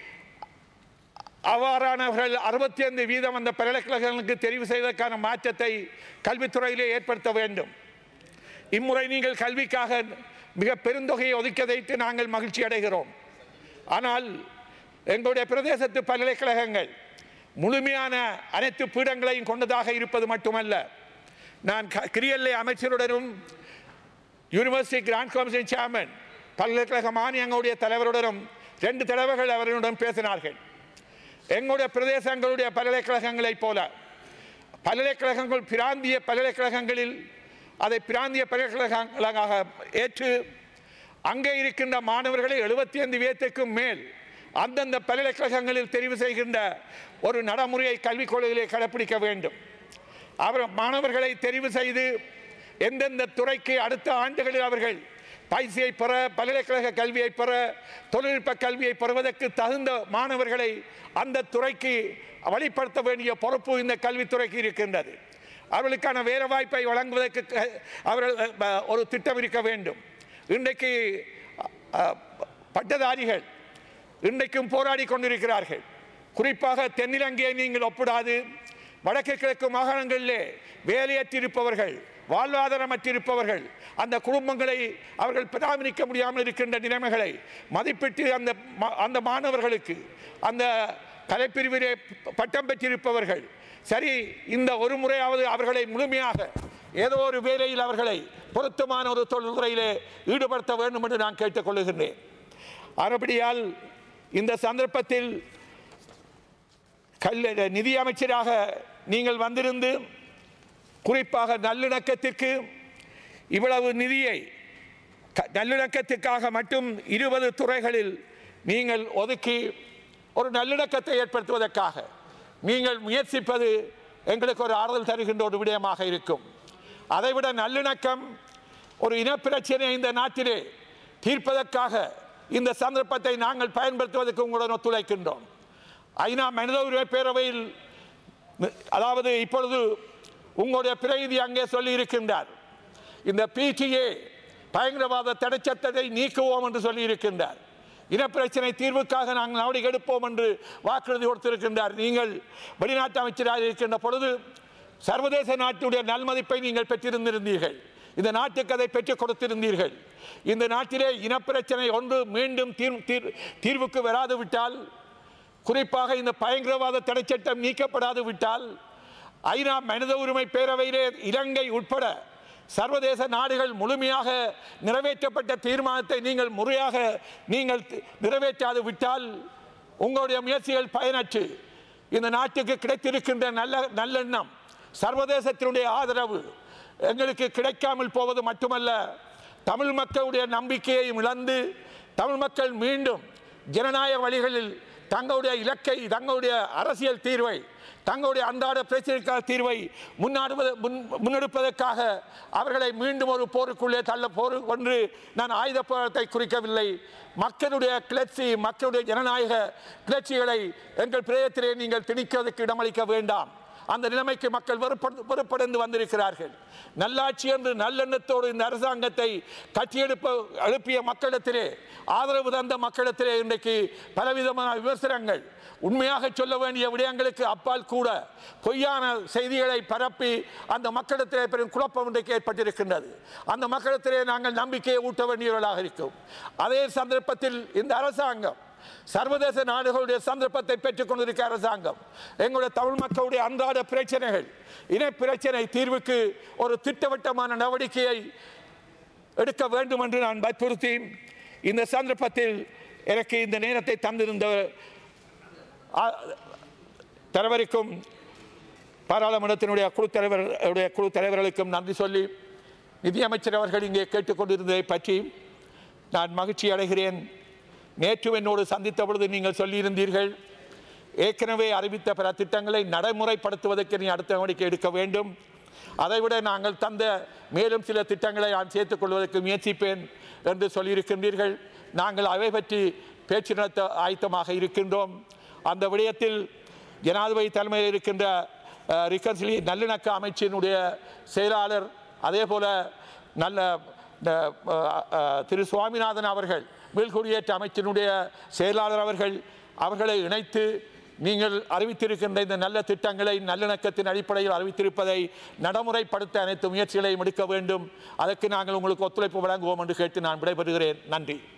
அவ்வாறானவர்கள் 65% அந்த பல்கலைக்கழகங்களுக்கு தெரிவு செய்வதற்கான மாற்றத்தை கல்வித்துறையிலே ஏற்படுத்த வேண்டும். இம்முறை நீங்கள் கல்விக்காக மிக பெருந்தொகையை ஒதுக்கதைத்து நாங்கள் மகிழ்ச்சி அடைகிறோம். ஆனால் எங்களுடைய பிரதேசத்து பல்கலைக்கழகங்கள் முழுமையான அனைத்து பீடங்களையும் கொண்டதாக இருப்பது மட்டுமல்ல, நான் கிரியல்லை அமைச்சருடனும் யூனிவர்சிட்டி கிராண்ட் கவுன்சில் சேர்மன் பல்கலைக்கழக மானியங்களுடைய தலைவருடனும் 2 தடவைகள் அவர்களுடன் பேசினார்கள். எங்களுடைய பிரதேசங்களுடைய பல்கலைக்கழகங்களைப் போல பல்கலைக்கழகங்கள் பிராந்திய பல்கலைக்கழகங்களில் அதை பிராந்திய பல்கலைக்கழகங்களாக ஏற்று அங்கே இருக்கின்ற மாணவர்களை 75% மேல் அந்தந்த பல்கலைக்கழகங்களில் தெரிவு செய்கின்ற ஒரு நடைமுறையை கல்விக் கொள்கையிலே கடைப்பிடிக்க வேண்டும். மாணவர்களை தெரிவு செய்து எந்தெந்த துறைக்கு அடுத்த ஆண்டுகளில் அவர்கள் பயிற்சியை பெற, பல்கலைக்கழக கல்வியை பெற, தொழில்நுட்ப கல்வியை பெறுவதற்கு தகுந்த மாணவர்களை அந்த துறைக்கு வழிப்படுத்த வேண்டிய பொறுப்பு இந்த கல்வித்துறைக்கு இருக்கின்றது. அவர்களுக்கான வேலை வாய்ப்பை வழங்குவதற்கு அவர்கள் ஒரு திட்டம் இருக்க வேண்டும். இன்றைக்கு பட்டதாரிகள் இன்றைக்கும் போராடி கொண்டிருக்கிறார்கள். குறிப்பாக தென்னிலங்கையை நீங்கள் ஒப்பிடாது வடக்கு கிழக்கு மாகாணங்களிலே வேலையற்றிருப்பவர்கள், வாழ்வாதாரமற்றிருப்பவர்கள், அந்த குடும்பங்களை அவர்கள் பராமரிக்க முடியாமல் இருக்கின்ற நிலைமைகளை மதிப்பிட்டு அந்த மாணவர்களுக்கு, அந்த கலைப்பிரிவிலே பட்டம் பெற்றிருப்பவர்கள், சரி இந்த ஒரு முறையாவது அவர்களை முழுமையாக ஏதோ ஒரு வேலையில் அவர்களை பொருத்தமான ஒரு தொழில்துறையிலே ஈடுபடுத்த வேண்டும் என்று நான் கேட்டுக்கொள்ளுகின்றேன். மறுபடியால் இந்த சந்தர்ப்பத்தில் நிதி அமைச்சராக நீங்கள் வந்திருந்து குறிப்பாக நல்லிணக்கத்திற்கு இவ்வளவு நிதியை நல்லிணக்கத்திற்காக மட்டும் 20 துறைகளில் நீங்கள் ஒதுக்கி ஒரு நல்லிணக்கத்தை ஏற்படுத்துவதற்காக நீங்கள் முயற்சிப்பது எங்களுக்கு ஒரு ஆறுதல் தருகின்ற ஒரு விடயமாக இருக்கும். அதைவிட நல்லிணக்கம், ஒரு இனப்பிரச்சனை இந்த நாட்டிலே தீர்ப்பதற்காக இந்த சந்தர்ப்பத்தை நாங்கள் பயன்படுத்துவதற்கு உங்களுடன் ஒத்துழைக்கின்றோம். ஐநா மனித உரிமை பேரவையில், அதாவது இப்பொழுது உங்களுடைய பிரதிநிதி அங்கே சொல்லி இருக்கின்றார், இந்த PTA பயங்கரவாத தடை சட்டத்தை நீக்குவோம் என்று சொல்லி இருக்கின்றார். இனப்பிரச்சனை தீர்வுக்காக நாங்கள் நடவடிக்கை எடுப்போம் என்று வாக்குறுதி கொடுத்திருக்கின்றார். நீங்கள் வெளிநாட்டு அமைச்சராக இருக்கின்ற பொழுது சர்வதேச நாட்டுடைய நல்மதிப்பை நீங்கள் பெற்றிருந்திருந்தீர்கள். இந்த நாட்டுக்கு அதை பெற்றுக் கொடுத்திருந்தீர்கள். இந்த நாட்டிலே இனப்பிரச்சனை ஒன்று மீண்டும் தீர்வுக்கு வராது விட்டால், குறிப்பாக இந்த பயங்கரவாத தடை சட்டம் நீக்கப்படாது விட்டால், ஐநா மனித உரிமை பேரவையிலே இலங்கை உட்பட சர்வதேச நாடுகள் முழுமையாக நிறைவேற்றப்பட்ட தீர்மானத்தை நீங்கள் முறையாக நிறைவேற்றாது விட்டால் உங்களுடைய முயற்சிகள் பயனற்று இந்த நாட்டுக்கு கிடைத்திருக்கின்ற நல்லெண்ணம், சர்வதேசத்தினுடைய ஆதரவு எங்களுக்கு கிடைக்காமல் போவது மட்டுமல்ல, தமிழ் மக்களுடைய நம்பிக்கையையும் இழந்து தமிழ் மக்கள் மீண்டும் ஜனநாயக வழிகளில் தங்களுடைய இலக்கை, தங்களுடைய அரசியல் தீர்வை, தங்களுடைய அன்றாட பிரச்சனைக்கான தீர்வை முன்னெடுப்பதற்காக அவர்களை மீண்டும் ஒரு போருக்குள்ளே போர் ஒன்று நான் ஆயுத போராட்டத்தை குறிக்கவில்லை. மக்களுடைய கிளர்ச்சி, மக்களுடைய ஜனநாயக கிளர்ச்சிகளை எங்கள் பிரதேசத்திலே நீங்கள் திணிக்கிறதுக்கு இடமளிக்க வேண்டாம். அந்த நிலைமைக்கு மக்கள் வெறுப்படைந்து வந்திருக்கிறார்கள். நல்லாட்சி என்று நல்லெண்ணத்தோடு இந்த அரசாங்கத்தை எழுப்பிய மக்களிடத்திலே, ஆதரவு தந்த மக்களிடத்திலே இன்றைக்கு பலவிதமான விமர்சனங்கள், உண்மையாக சொல்ல வேண்டிய விடயங்களுக்கு அப்பால் கூட பொய்யான செய்திகளை பரப்பி அந்த மக்களிடத்திலே பெரும் குழப்பம் இன்றைக்கு ஏற்பட்டிருக்கின்றது. அந்த மக்களிடத்திலே நாங்கள் நம்பிக்கையை ஊட்ட வேண்டியவர்களாக இருக்கும். அதே சந்தர்ப்பத்தில் இந்த அரசாங்கம் சர்வதேச நாடுகளுடைய சந்தர்ப்பத்தை பெற்றுக் கொண்டிருக்கிற அரசாங்கம் எங்களுடைய தமிழ் மக்களுடைய அன்றாட பிரச்சனைகள், இன பிரச்சனை தீர்வுக்கு ஒரு திட்டவட்டமான நடவடிக்கையை எடுக்க வேண்டும் என்று நான் வற்புறுத்தி இந்த சந்தர்ப்பத்தில் எனக்கு இந்த நேரத்தை தந்திருந்த தலைவருக்கும் பாராளுமன்றத்தினுடைய குழு தலைவர்களுக்கும் நன்றி சொல்லி, நிதியமைச்சர் அவர்கள் இங்கே கேட்டுக்கொண்டிருந்ததை பற்றி நான் மகிழ்ச்சி அடைகிறேன். நேற்று என்னோடு சந்தித்த பொழுது நீங்கள் சொல்லியிருந்தீர்கள், ஏற்கனவே அறிவித்த பல திட்டங்களை நடைமுறைப்படுத்துவதற்கு நீ அடுத்த நடவடிக்கை எடுக்க வேண்டும், அதைவிட நாங்கள் தந்த மேலும் சில திட்டங்களை நான் சேர்த்துக் கொள்வதற்கு முயற்சிப்பேன் என்று சொல்லியிருக்கின்றீர்கள். நாங்கள் அவை பற்றி பேச்சு நடத்த ஆயத்தமாக இருக்கின்றோம். அந்த விடயத்தில் ஜனாதிபதி தலைமையில் இருக்கின்ற நல்லிணக்க அமைச்சினுடைய செயலாளர், அதே போல திரு சுவாமிநாதன் அவர்கள், மீள்குடியேற்ற அமைச்சினுடைய செயலாளர் அவர்களை இணைத்து நீங்கள் அறிவித்திருக்கின்ற இந்த நல்ல திட்டங்களை நல்லிணக்கத்தின் அடிப்படையில் அறிவித்திருப்பதை நடைமுறைப்படுத்த அனைத்து முயற்சிகளையும் எடுக்க வேண்டும். அதற்கு நாங்கள் உங்களுக்கு ஒத்துழைப்பு வழங்குவோம் என்று கேட்டு நான் விடைபெறுகிறேன். நன்றி.